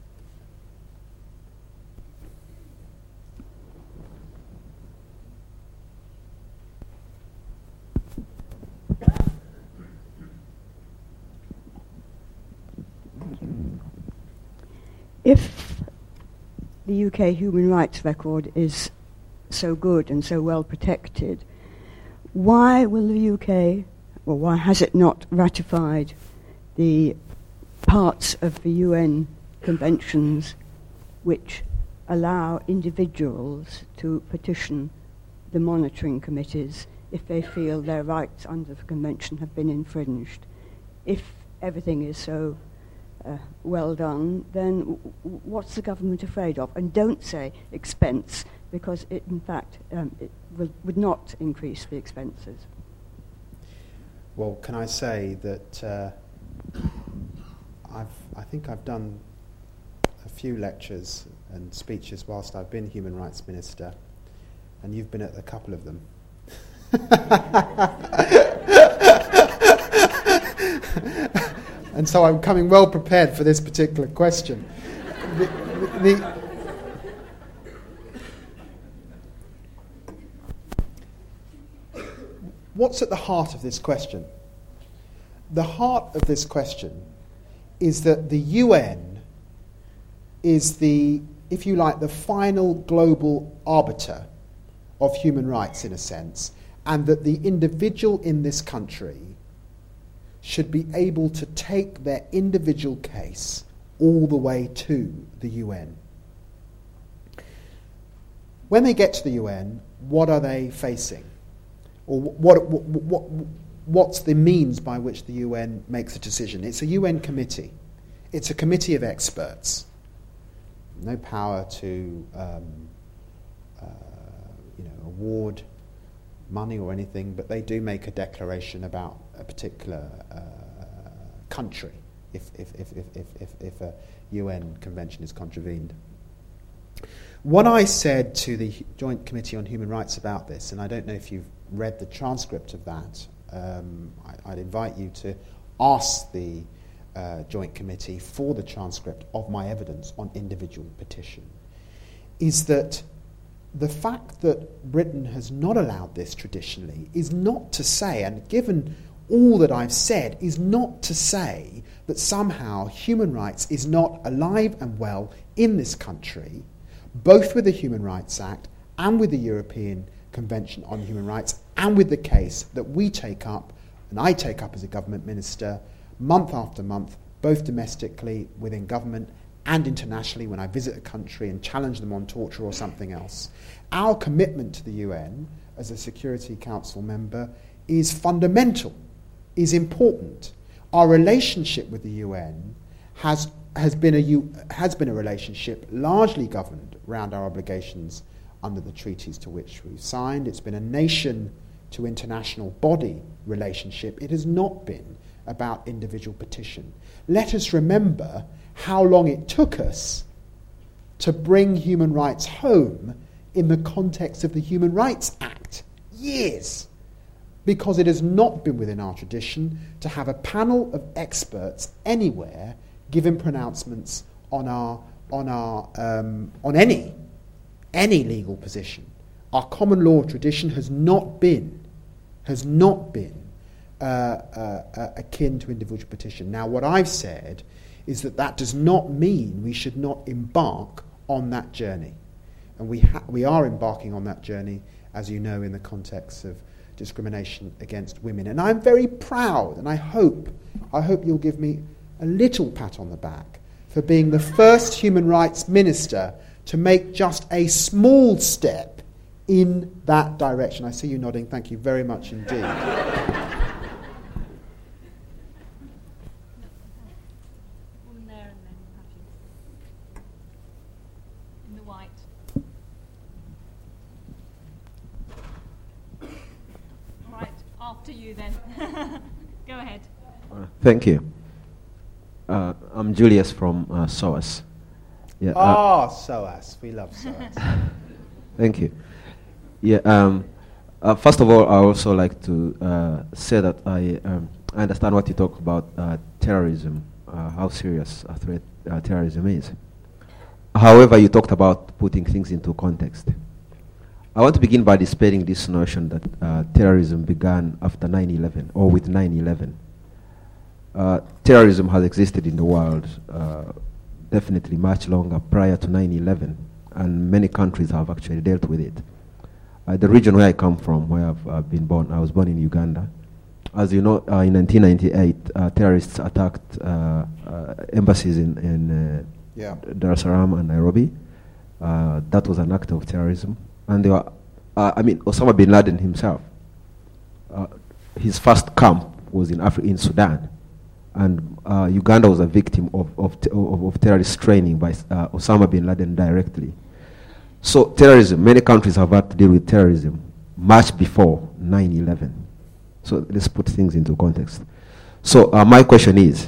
[SPEAKER 6] If the UK human rights record is so good and so well protected, why will the UK, or why has it not ratified the parts of the UN conventions which allow individuals to petition the monitoring committees if they feel their rights under the convention have been infringed? If everything is so well done, then what's the government afraid of? And don't say expense, because it, in fact, it would not increase the expenses.
[SPEAKER 2] Well, can I say that I think I've done a few lectures and speeches whilst I've been Human Rights Minister, and you've been at a couple of them. And so I'm coming well prepared for this particular question. What's at the heart of this question? The heart of this question is that the UN is the, if you like, the final global arbiter of human rights, in a sense, and that the individual in this country should be able to take their individual case all the way to the UN. When they get to the UN, what are they facing? Or what's the means by which the UN makes a decision? It's a UN committee. It's a committee of experts. No power to award money or anything, but they do make a declaration about a particular country if a UN convention is contravened. What I said to the Joint Committee on Human Rights about this, and I don't know if you've read the transcript of that, I'd invite you to ask the Joint Committee for the transcript of my evidence on individual petition, is that the fact that Britain has not allowed this traditionally is not to say, and given all that I've said, is not to say that somehow human rights is not alive and well in this country, both with the Human Rights Act and with the European Convention on Human Rights, and with the case that we take up, and I take up as a government minister, month after month, both domestically within government and internationally when I visit a country and challenge them on torture or something else. Our commitment to the UN as a Security Council member is fundamental, is important. Our relationship with the UN has been a relationship largely governed around our obligations under the treaties to which we've signed. It's been a nation to international body relationship. It has not been about individual petition. Let us remember how long it took us to bring human rights home in the context of the Human Rights Act. Years. Because it has not been within our tradition to have a panel of experts anywhere giving pronouncements on any legal position. Our common law tradition has not been akin to individual petition. Now, what I've said is that does not mean we should not embark on that journey. And we are embarking on that journey, as you know, in the context of discrimination against women. And I'm very proud, and I hope you'll give me a little pat on the back for being the first human rights minister to make just a small step in that direction. I see you nodding. Thank you very much indeed.
[SPEAKER 1] To you then. Go ahead.
[SPEAKER 7] Thank you. I'm Julius from SOAS.
[SPEAKER 2] Yeah, SOAS. We love SOAS.
[SPEAKER 7] Thank you. Yeah. First of all, I also like to say that I understand what you talk about terrorism, how serious a threat terrorism is. However, you talked about putting things into context. I want to begin by dispelling this notion that terrorism began after 9/11 or with 9/11. Terrorism has existed in the world definitely much longer prior to 9/11, and many countries have actually dealt with it. The region where I come from, where I've been born, I was born in Uganda. As you know, in 1998, terrorists attacked embassies in Dar es Salaam and Nairobi. That was an act of terrorism. And they were, Osama bin Laden himself, his first camp was in Sudan, and Uganda was a victim of terrorist training by Osama bin Laden directly. So terrorism, many countries have had to deal with terrorism much before 9/11. So let's put things into context. So my question is,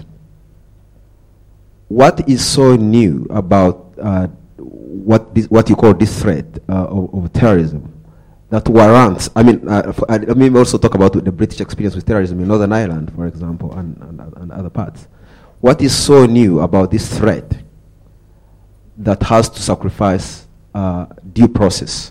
[SPEAKER 7] what is so new about what you call this threat of terrorism that warrants? Let me also talk about the British experience with terrorism in Northern Ireland, for example, and other parts. What is so new about this threat that has to sacrifice due process?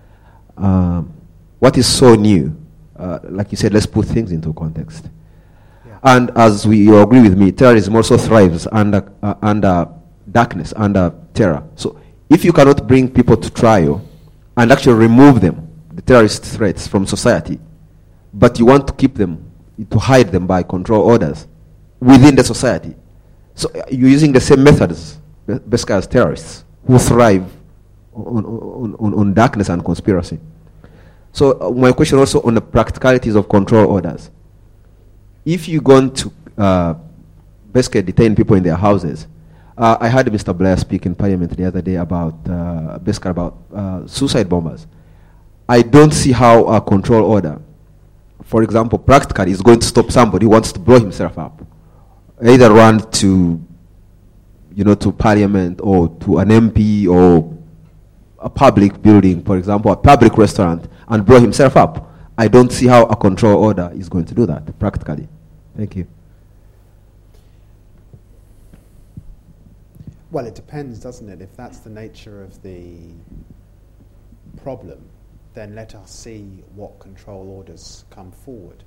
[SPEAKER 7] What is so new? Like you said, let's put things into context. Yeah. And as you agree with me, terrorism also thrives under darkness, under terror. So if you cannot bring people to trial and actually remove them, the terrorist threats from society, but you want to keep them, to hide them by control orders within the society, so you're using the same methods, basically, as terrorists who thrive on darkness and conspiracy. So my question also on the practicalities of control orders. If you're going to basically detain people in their houses, I heard Mr. Blair speak in Parliament the other day about suicide bombers. I don't see how a control order, for example, practically is going to stop somebody who wants to blow himself up. either run to, to parliament or to an MP or a public building, for example, a public restaurant, and blow himself up. I don't see how a control order is going to do that practically. Thank you.
[SPEAKER 2] Well, it depends, doesn't it? If that's the nature of the problem, then let us see what control orders come forward.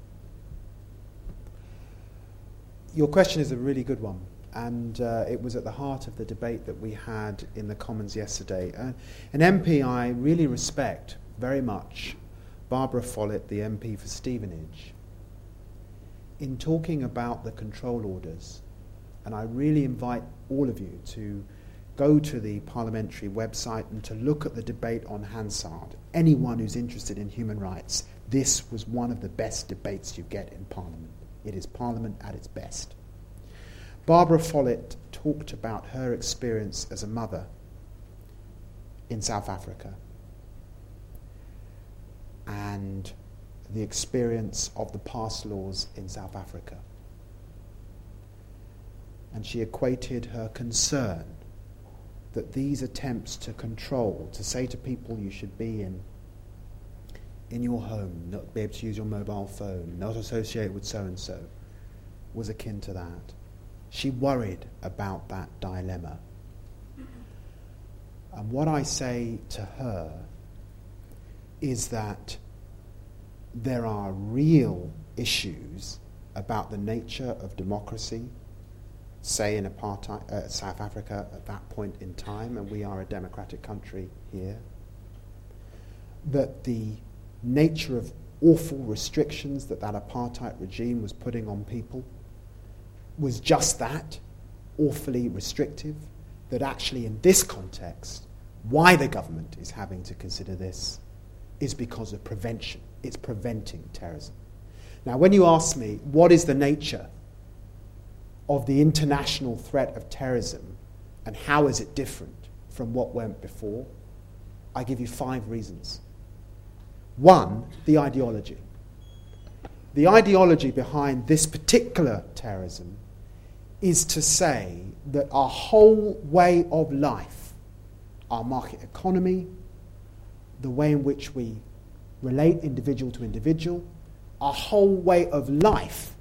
[SPEAKER 2] Your question is a really good one, and it was at the heart of the debate that we had in the Commons yesterday. An MP I really respect very much, Barbara Follett, the MP for Stevenage, in talking about the control orders, and I really invite all of you to go to the parliamentary website and to look at the debate on Hansard. Anyone who's interested in human rights, this was one of the best debates you get in Parliament. It is Parliament at its best. Barbara Follett talked about her experience as a mother in South Africa and the experience of the pass laws in South Africa. And she equated her concern that these attempts to control, to say to people you should be in your home, not be able to use your mobile phone, not associate with so-and-so, was akin to that. She worried about that dilemma. And what I say to her is that there are real issues about the nature of democracy, say in apartheid, South Africa at that point in time, and we are a democratic country here, that the nature of awful restrictions that apartheid regime was putting on people was just that, awfully restrictive, that actually in this context, why the government is having to consider this is because of prevention. It's preventing terrorism. Now, when you ask me, what is the nature of the international threat of terrorism and how is it different from what went before, I give you 5 reasons. 1, the ideology. The ideology behind this particular terrorism is to say that our whole way of life, our market economy, the way in which we relate individual to individual, our whole way of life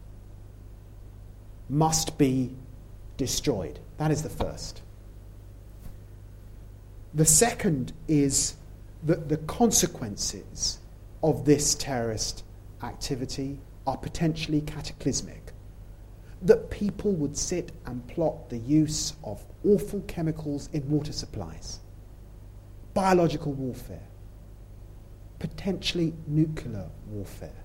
[SPEAKER 2] must be destroyed. That is the first. The second is that the consequences of this terrorist activity are potentially cataclysmic. That people would sit and plot the use of awful chemicals in water supplies, biological warfare, potentially nuclear warfare.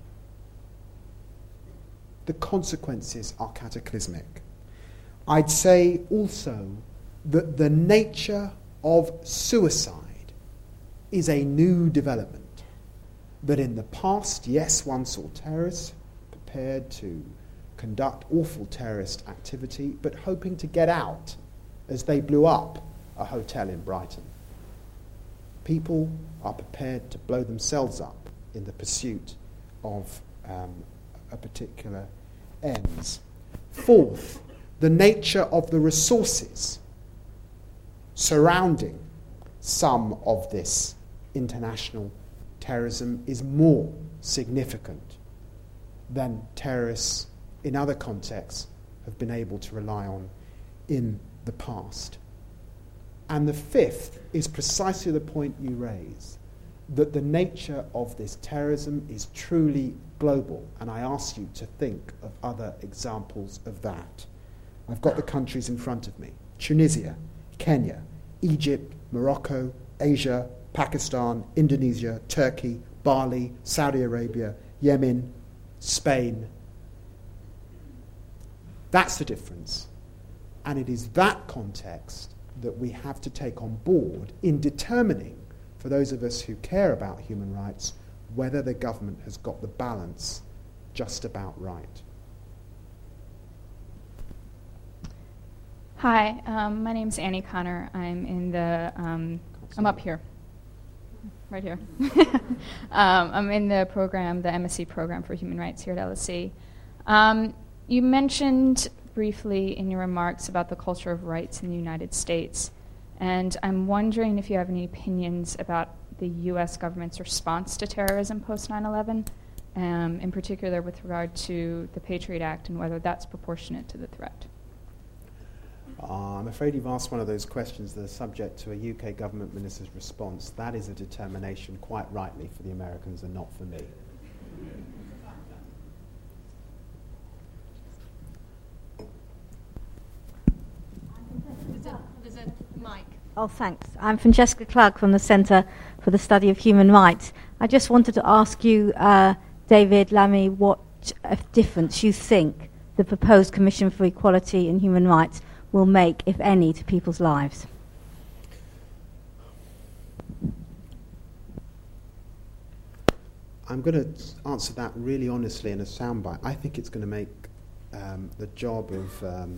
[SPEAKER 2] The consequences are cataclysmic. I'd say also that the nature of suicide is a new development. That in the past, yes, one saw terrorists prepared to conduct awful terrorist activity, but hoping to get out as they blew up a hotel in Brighton. People are prepared to blow themselves up in the pursuit of a particular ends. Fourth, the nature of the resources surrounding some of this international terrorism is more significant than terrorists in other contexts have been able to rely on in the past. And the fifth is precisely the point you raise, that the nature of this terrorism is truly global, and I ask you to think of other examples of that. I've got the countries in front of me: Tunisia, Kenya, Egypt, Morocco, Asia, Pakistan, Indonesia, Turkey, Bali, Saudi Arabia, Yemen, Spain. That's the difference. And it is that context that we have to take on board in determining, for those of us who care about human rights, whether the government has got the balance just about right.
[SPEAKER 8] Hi, my name's Annie Connor. I'm in the, I'm up here, right here. I'm in the program, the MSc program for Human Rights here at LSE. You mentioned briefly in your remarks about the culture of rights in the United States. And I'm wondering if you have any opinions about the U.S. government's response to terrorism post 9/11, in particular with regard to the Patriot Act and whether that's proportionate to the threat.
[SPEAKER 2] I'm afraid you've asked one of those questions that are subject to a UK government minister's response. That is a determination, quite rightly, for the Americans and not for me.
[SPEAKER 1] There's a mic.
[SPEAKER 9] Oh, thanks. I'm Francesca Clark from the Centre for the Study of Human Rights. I just wanted to ask you, David Lammy, what difference you think the proposed Commission for Equality and Human Rights will make, if any, to people's lives.
[SPEAKER 2] I'm going to answer that really honestly in a soundbite. I think it's going to make the job of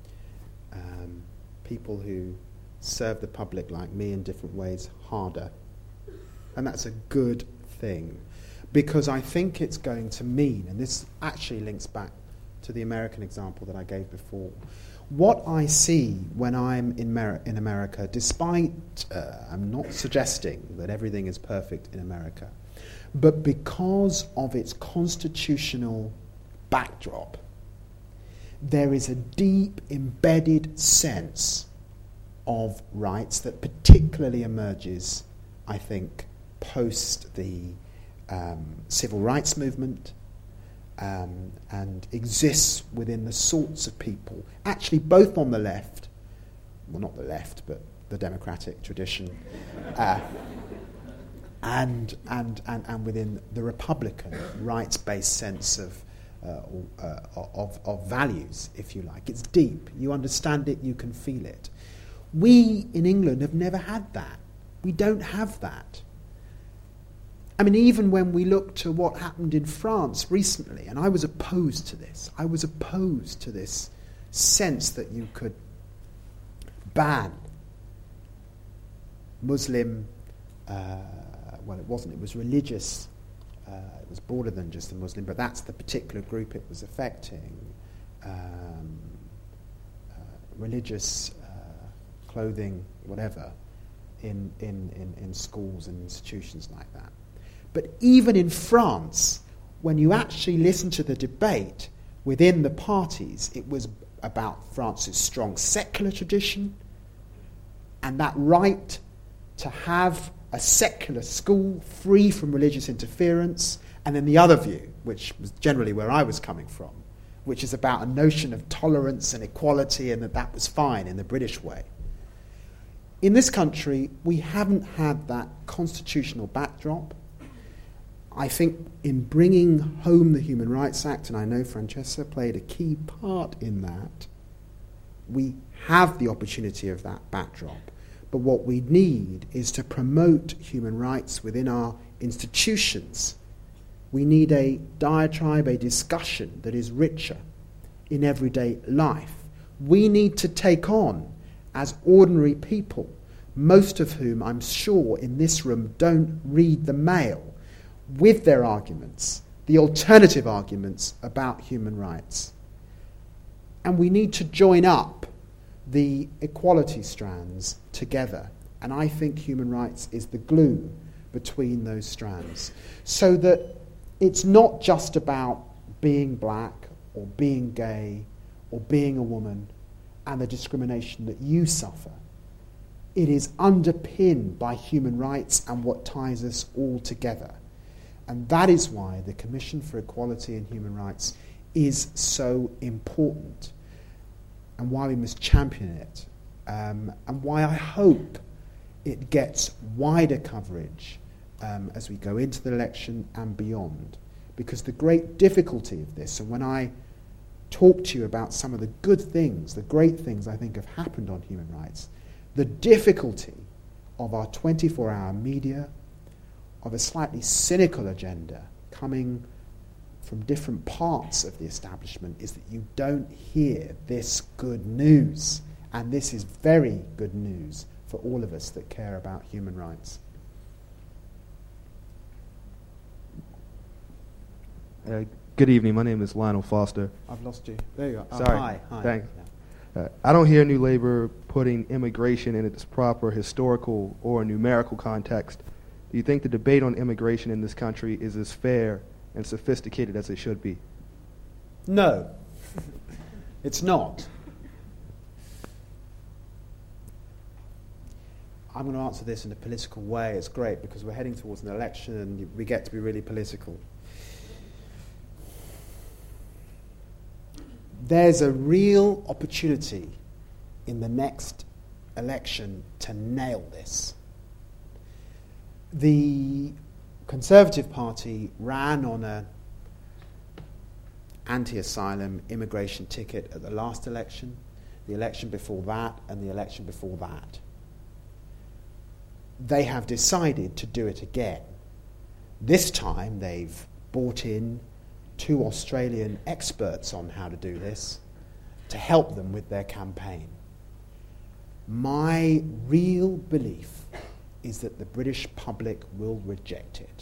[SPEAKER 2] people who serve the public like me in different ways harder. And that's a good thing. Because I think it's going to mean, and this actually links back to the American example that I gave before, what I see when I'm in America, despite, I'm not suggesting that everything is perfect in America, but because of its constitutional backdrop, there is a deep embedded sense of rights that particularly emerges, I think, post the civil rights movement, and exists within the sorts of people, actually both on the left, well, not the left, but the democratic tradition, and within the Republican rights-based sense of values, if you like. It's deep. You understand it. You can feel it. We in England have never had that. We don't have that. I mean, even when we look to what happened in France recently, and I was opposed to this. I was opposed to this sense that you could ban Muslim, well, it wasn't, it was religious, it was broader than just the Muslim, but that's the particular group it was affecting, religious clothing, whatever, in schools and institutions like that. But even in France, when you actually listen to the debate within the parties, it was about France's strong secular tradition and that right to have a secular school free from religious interference, and then the other view, which was generally where I was coming from, which is about a notion of tolerance and equality, and that was fine in the British way. In this country, we haven't had that constitutional backdrop. I think in bringing home the Human Rights Act, and I know Francesca played a key part in that, we have the opportunity of that backdrop. But what we need is to promote human rights within our institutions. We need a diatribe, a discussion that is richer in everyday life. We need to take on, as ordinary people, most of whom I'm sure in this room don't read the Mail, with their arguments, the alternative arguments about human rights. And we need to join up the equality strands together. And I think human rights is the glue between those strands. So that it's not just about being black or being gay or being a woman and the discrimination that you suffer. It is underpinned by human rights and what ties us all together. And that is why the Commission for Equality and Human Rights is so important, and why we must champion it, and why I hope it gets wider coverage as we go into the election and beyond. Because the great difficulty of this, and when I talk to you about some of the good things, the great things I think have happened on human rights, the difficulty of our 24-hour media, of a slightly cynical agenda coming from different parts of the establishment, is that you don't hear this good news. And this is very good news for all of us that care about human rights.
[SPEAKER 10] Good evening. My name is Lionel Foster.
[SPEAKER 2] I've lost you. There you are.
[SPEAKER 10] Sorry.
[SPEAKER 2] Hi.
[SPEAKER 10] Thanks.
[SPEAKER 2] Yeah.
[SPEAKER 10] I don't hear New Labour putting immigration in its proper historical or numerical context. Do you think the debate on immigration in this country is as fair and sophisticated as it should be?
[SPEAKER 2] No, it's not. I'm going to answer this in a political way. It's great because we're heading towards an election and we get to be really political. There's a real opportunity in the next election to nail this. The Conservative Party ran on an anti-asylum immigration ticket at the last election, the election before that, and the election before that. They have decided to do it again. This time they've brought in 2 Australian experts on how to do this to help them with their campaign. My real belief is that the British public will reject it.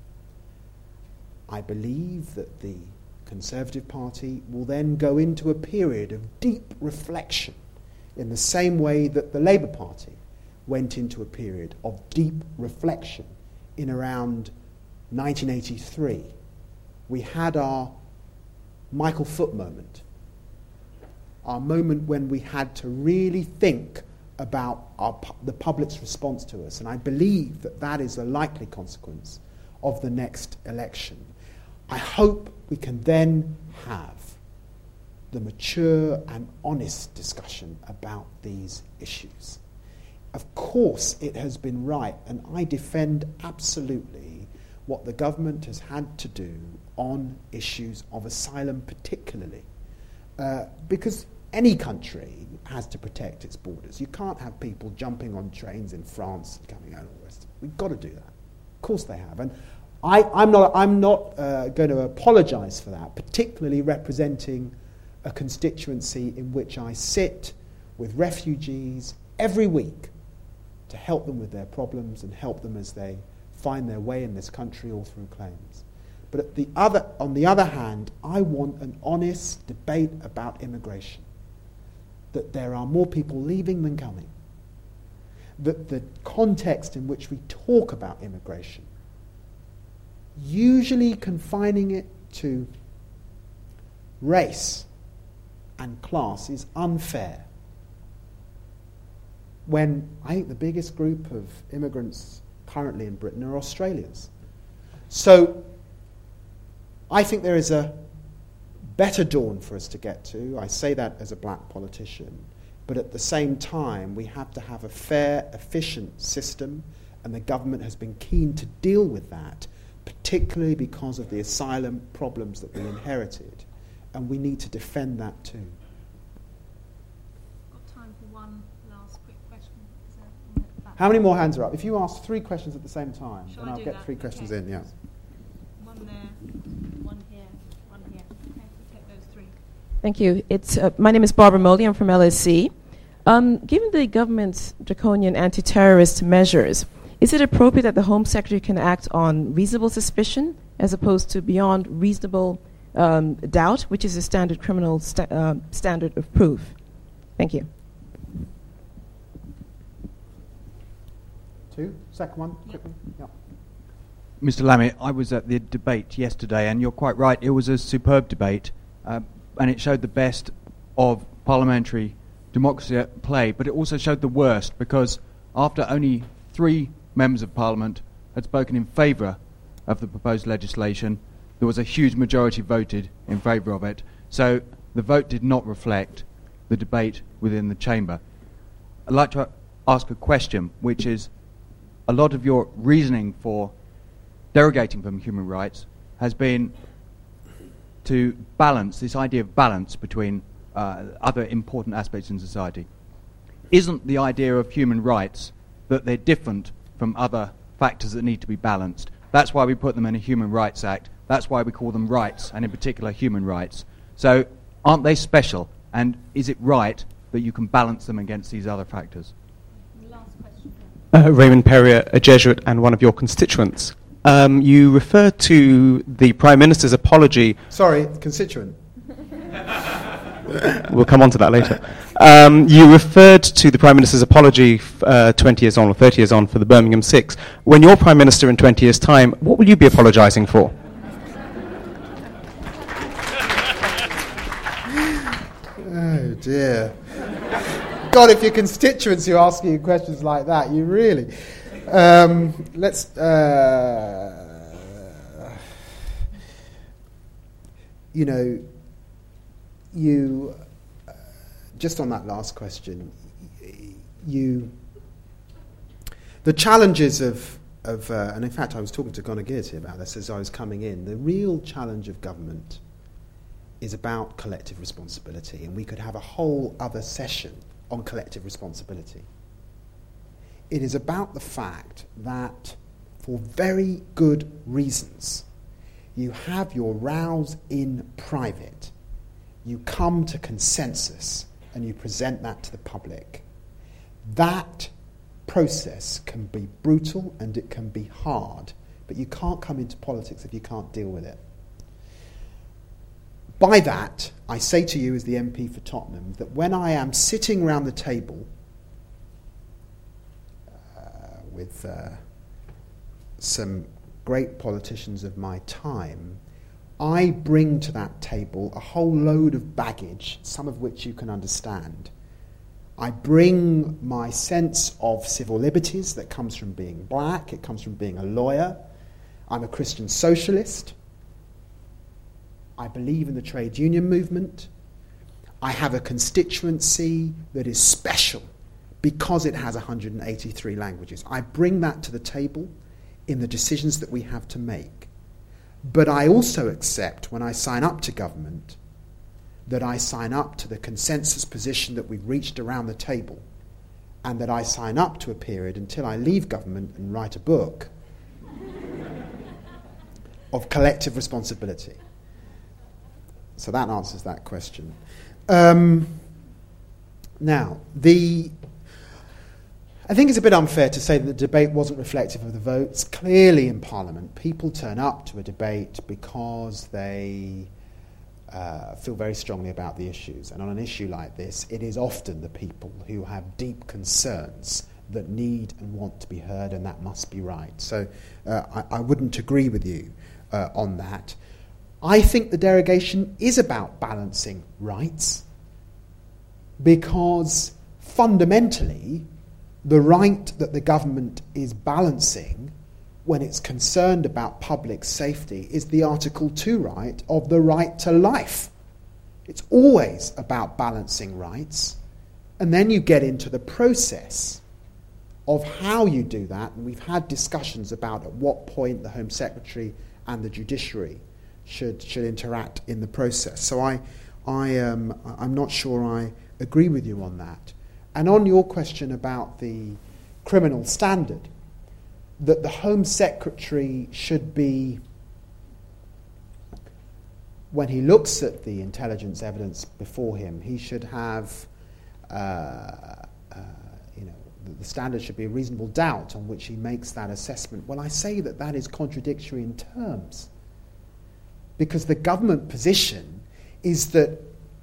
[SPEAKER 2] I believe that the Conservative Party will then go into a period of deep reflection in the same way that the Labour Party went into a period of deep reflection in around 1983. We had our Michael Foot moment, our moment when we had to really think about the public's response to us. And I believe that that is a likely consequence of the next election. I hope we can then have the mature and honest discussion about these issues. Of course, it has been right, and I defend absolutely what the government has had to do on issues of asylum particularly, because any country has to protect its borders. You can't have people jumping on trains in France and coming out and all the rest. We've got to do that. Of course they have. And I'm not going to apologise for that, particularly representing a constituency in which I sit with refugees every week to help them with their problems and help them as they find their way in this country or through claims. But on the other hand, I want an honest debate about immigration, that there are more people leaving than coming, that the context in which we talk about immigration, usually confining it to race and class, is unfair. When I think the biggest group of immigrants currently in Britain are Australians. So I think there is a better dawn for us to get to. I say that as a black politician. But at the same time, we have to have a fair, efficient system, and the government has been keen to deal with that, particularly because of the asylum problems that we inherited. And we need to defend that too.
[SPEAKER 1] Got time for one last quick question.
[SPEAKER 2] How many more hands are up? If you ask 3 questions at the same time,
[SPEAKER 1] Shall
[SPEAKER 2] then
[SPEAKER 1] I
[SPEAKER 2] I'll
[SPEAKER 1] do
[SPEAKER 2] get
[SPEAKER 1] that?
[SPEAKER 2] 3 questions
[SPEAKER 1] Okay.
[SPEAKER 2] in, yeah.
[SPEAKER 1] One there, one here, one here. Okay, we'll take those 3.
[SPEAKER 11] Thank you. My name is Barbara Moley. I'm from LSE. Given the government's draconian anti-terrorist measures, is it appropriate that the Home Secretary can act on reasonable suspicion as opposed to beyond reasonable doubt, which is a standard criminal standard of proof? Thank you.
[SPEAKER 2] 2, second one, quick one. Yeah.
[SPEAKER 12] Mr. Lammy, I was at the debate yesterday, and you're quite right. It was a superb debate, and it showed the best of parliamentary democracy at play, but it also showed the worst, because after only 3 members of Parliament had spoken in favour of the proposed legislation, there was a huge majority voted in favour of it. So the vote did not reflect the debate within the chamber. I'd like to ask a question, which is, a lot of your reasoning for derogating from human rights has been to balance, this idea of balance between other important aspects in society. Isn't the idea of human rights that they're different from other factors that need to be balanced? That's why we put them in a Human Rights Act. That's why we call them rights, and in particular human rights. So aren't they special? And is it right that you can balance them against these other factors?
[SPEAKER 1] Last question.
[SPEAKER 13] Raymond Perrier, a Jesuit and one of your constituents. You referred to the Prime Minister's apology.
[SPEAKER 2] Sorry, constituent.
[SPEAKER 13] We'll come on to that later. You referred to the Prime Minister's apology 20 years on or 30 years on for the Birmingham 6. When you're Prime Minister in 20 years' time, what will you be apologising for?
[SPEAKER 2] Oh, dear. God, if your constituents are asking you questions like that, you really... you just on that last question, the challenges of and in fact I was talking to Gonagirti about this as I was coming in, the real challenge of government is about collective responsibility, and we could have a whole other session on collective responsibility. It is about the fact that for very good reasons you have your rows in private, you come to consensus and you present that to the public. That process can be brutal and it can be hard, but you can't come into politics if you can't deal with it. By that, I say to you as the MP for Tottenham that when I am sitting around the table with some great politicians of my time, I bring to that table a whole load of baggage, some of which you can understand. I bring my sense of civil liberties that comes from being black, it comes from being a lawyer. I'm a Christian socialist. I believe in the trade union movement. I have a constituency that is special because it has 183 languages. I bring that to the table in the decisions that we have to make. But I also accept, when I sign up to government, that I sign up to the consensus position that we've reached around the table, and that I sign up to a period until I leave government and write a book of collective responsibility. So that answers that question. Now, I think it's a bit unfair to say that the debate wasn't reflective of the votes. Clearly in Parliament, people turn up to a debate because they feel very strongly about the issues. And on an issue like this, it is often the people who have deep concerns that need and want to be heard, and that must be right. So I wouldn't agree with you on that. I think the derogation is about balancing rights, because fundamentally the right that the government is balancing when it's concerned about public safety is the Article 2 right of the right to life. It's always about balancing rights, and then you get into the process of how you do that, and we've had discussions about at what point the Home Secretary and the judiciary should interact in the process. So I'm not sure I agree with you on that. And on your question about the criminal standard, that the Home Secretary should be, when he looks at the intelligence evidence before him, he should have, the standard should be a reasonable doubt on which he makes that assessment. Well, I say that that is contradictory in terms, because the government position is that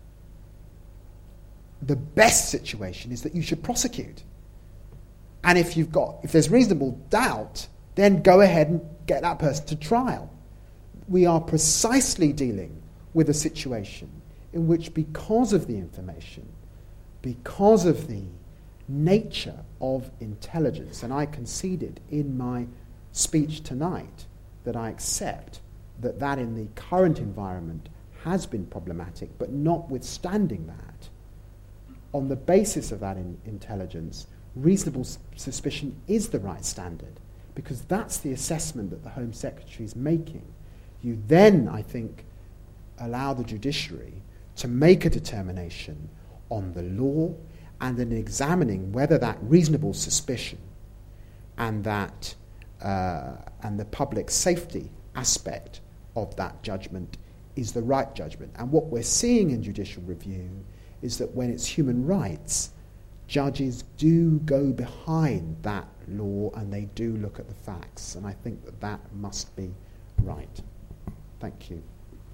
[SPEAKER 2] the best situation is that you should prosecute. And if there's reasonable doubt, then go ahead and get that person to trial. We are precisely dealing with a situation in which, because of the information, because of the nature of intelligence, and I conceded in my speech tonight that I accept that in the current environment has been problematic, but notwithstanding that, on the basis of that intelligence, reasonable suspicion is the right standard, because that's the assessment that the Home Secretary is making. You then, I think, allow the judiciary to make a determination on the law, and then examining whether that reasonable suspicion and that and the public safety aspect of that judgment is the right judgment. And what we're seeing in judicial review is that when it's human rights, judges do go behind that law and they do look at the facts, and I think that that must be right. Thank you.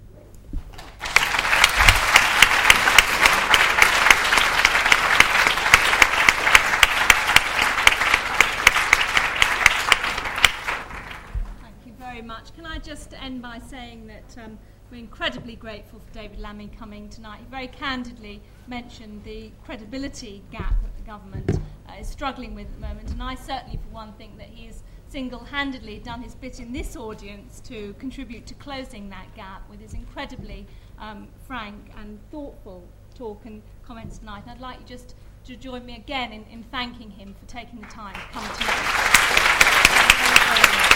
[SPEAKER 1] Thank you very much. Can I just end by saying that we're incredibly grateful for David Lammy coming tonight. He very candidly mentioned the credibility gap that the government is struggling with at the moment, and I certainly, for one, think that he has single-handedly done his bit in this audience to contribute to closing that gap with his incredibly frank and thoughtful talk and comments tonight. And I'd like you just to join me again in thanking him for taking the time to come tonight.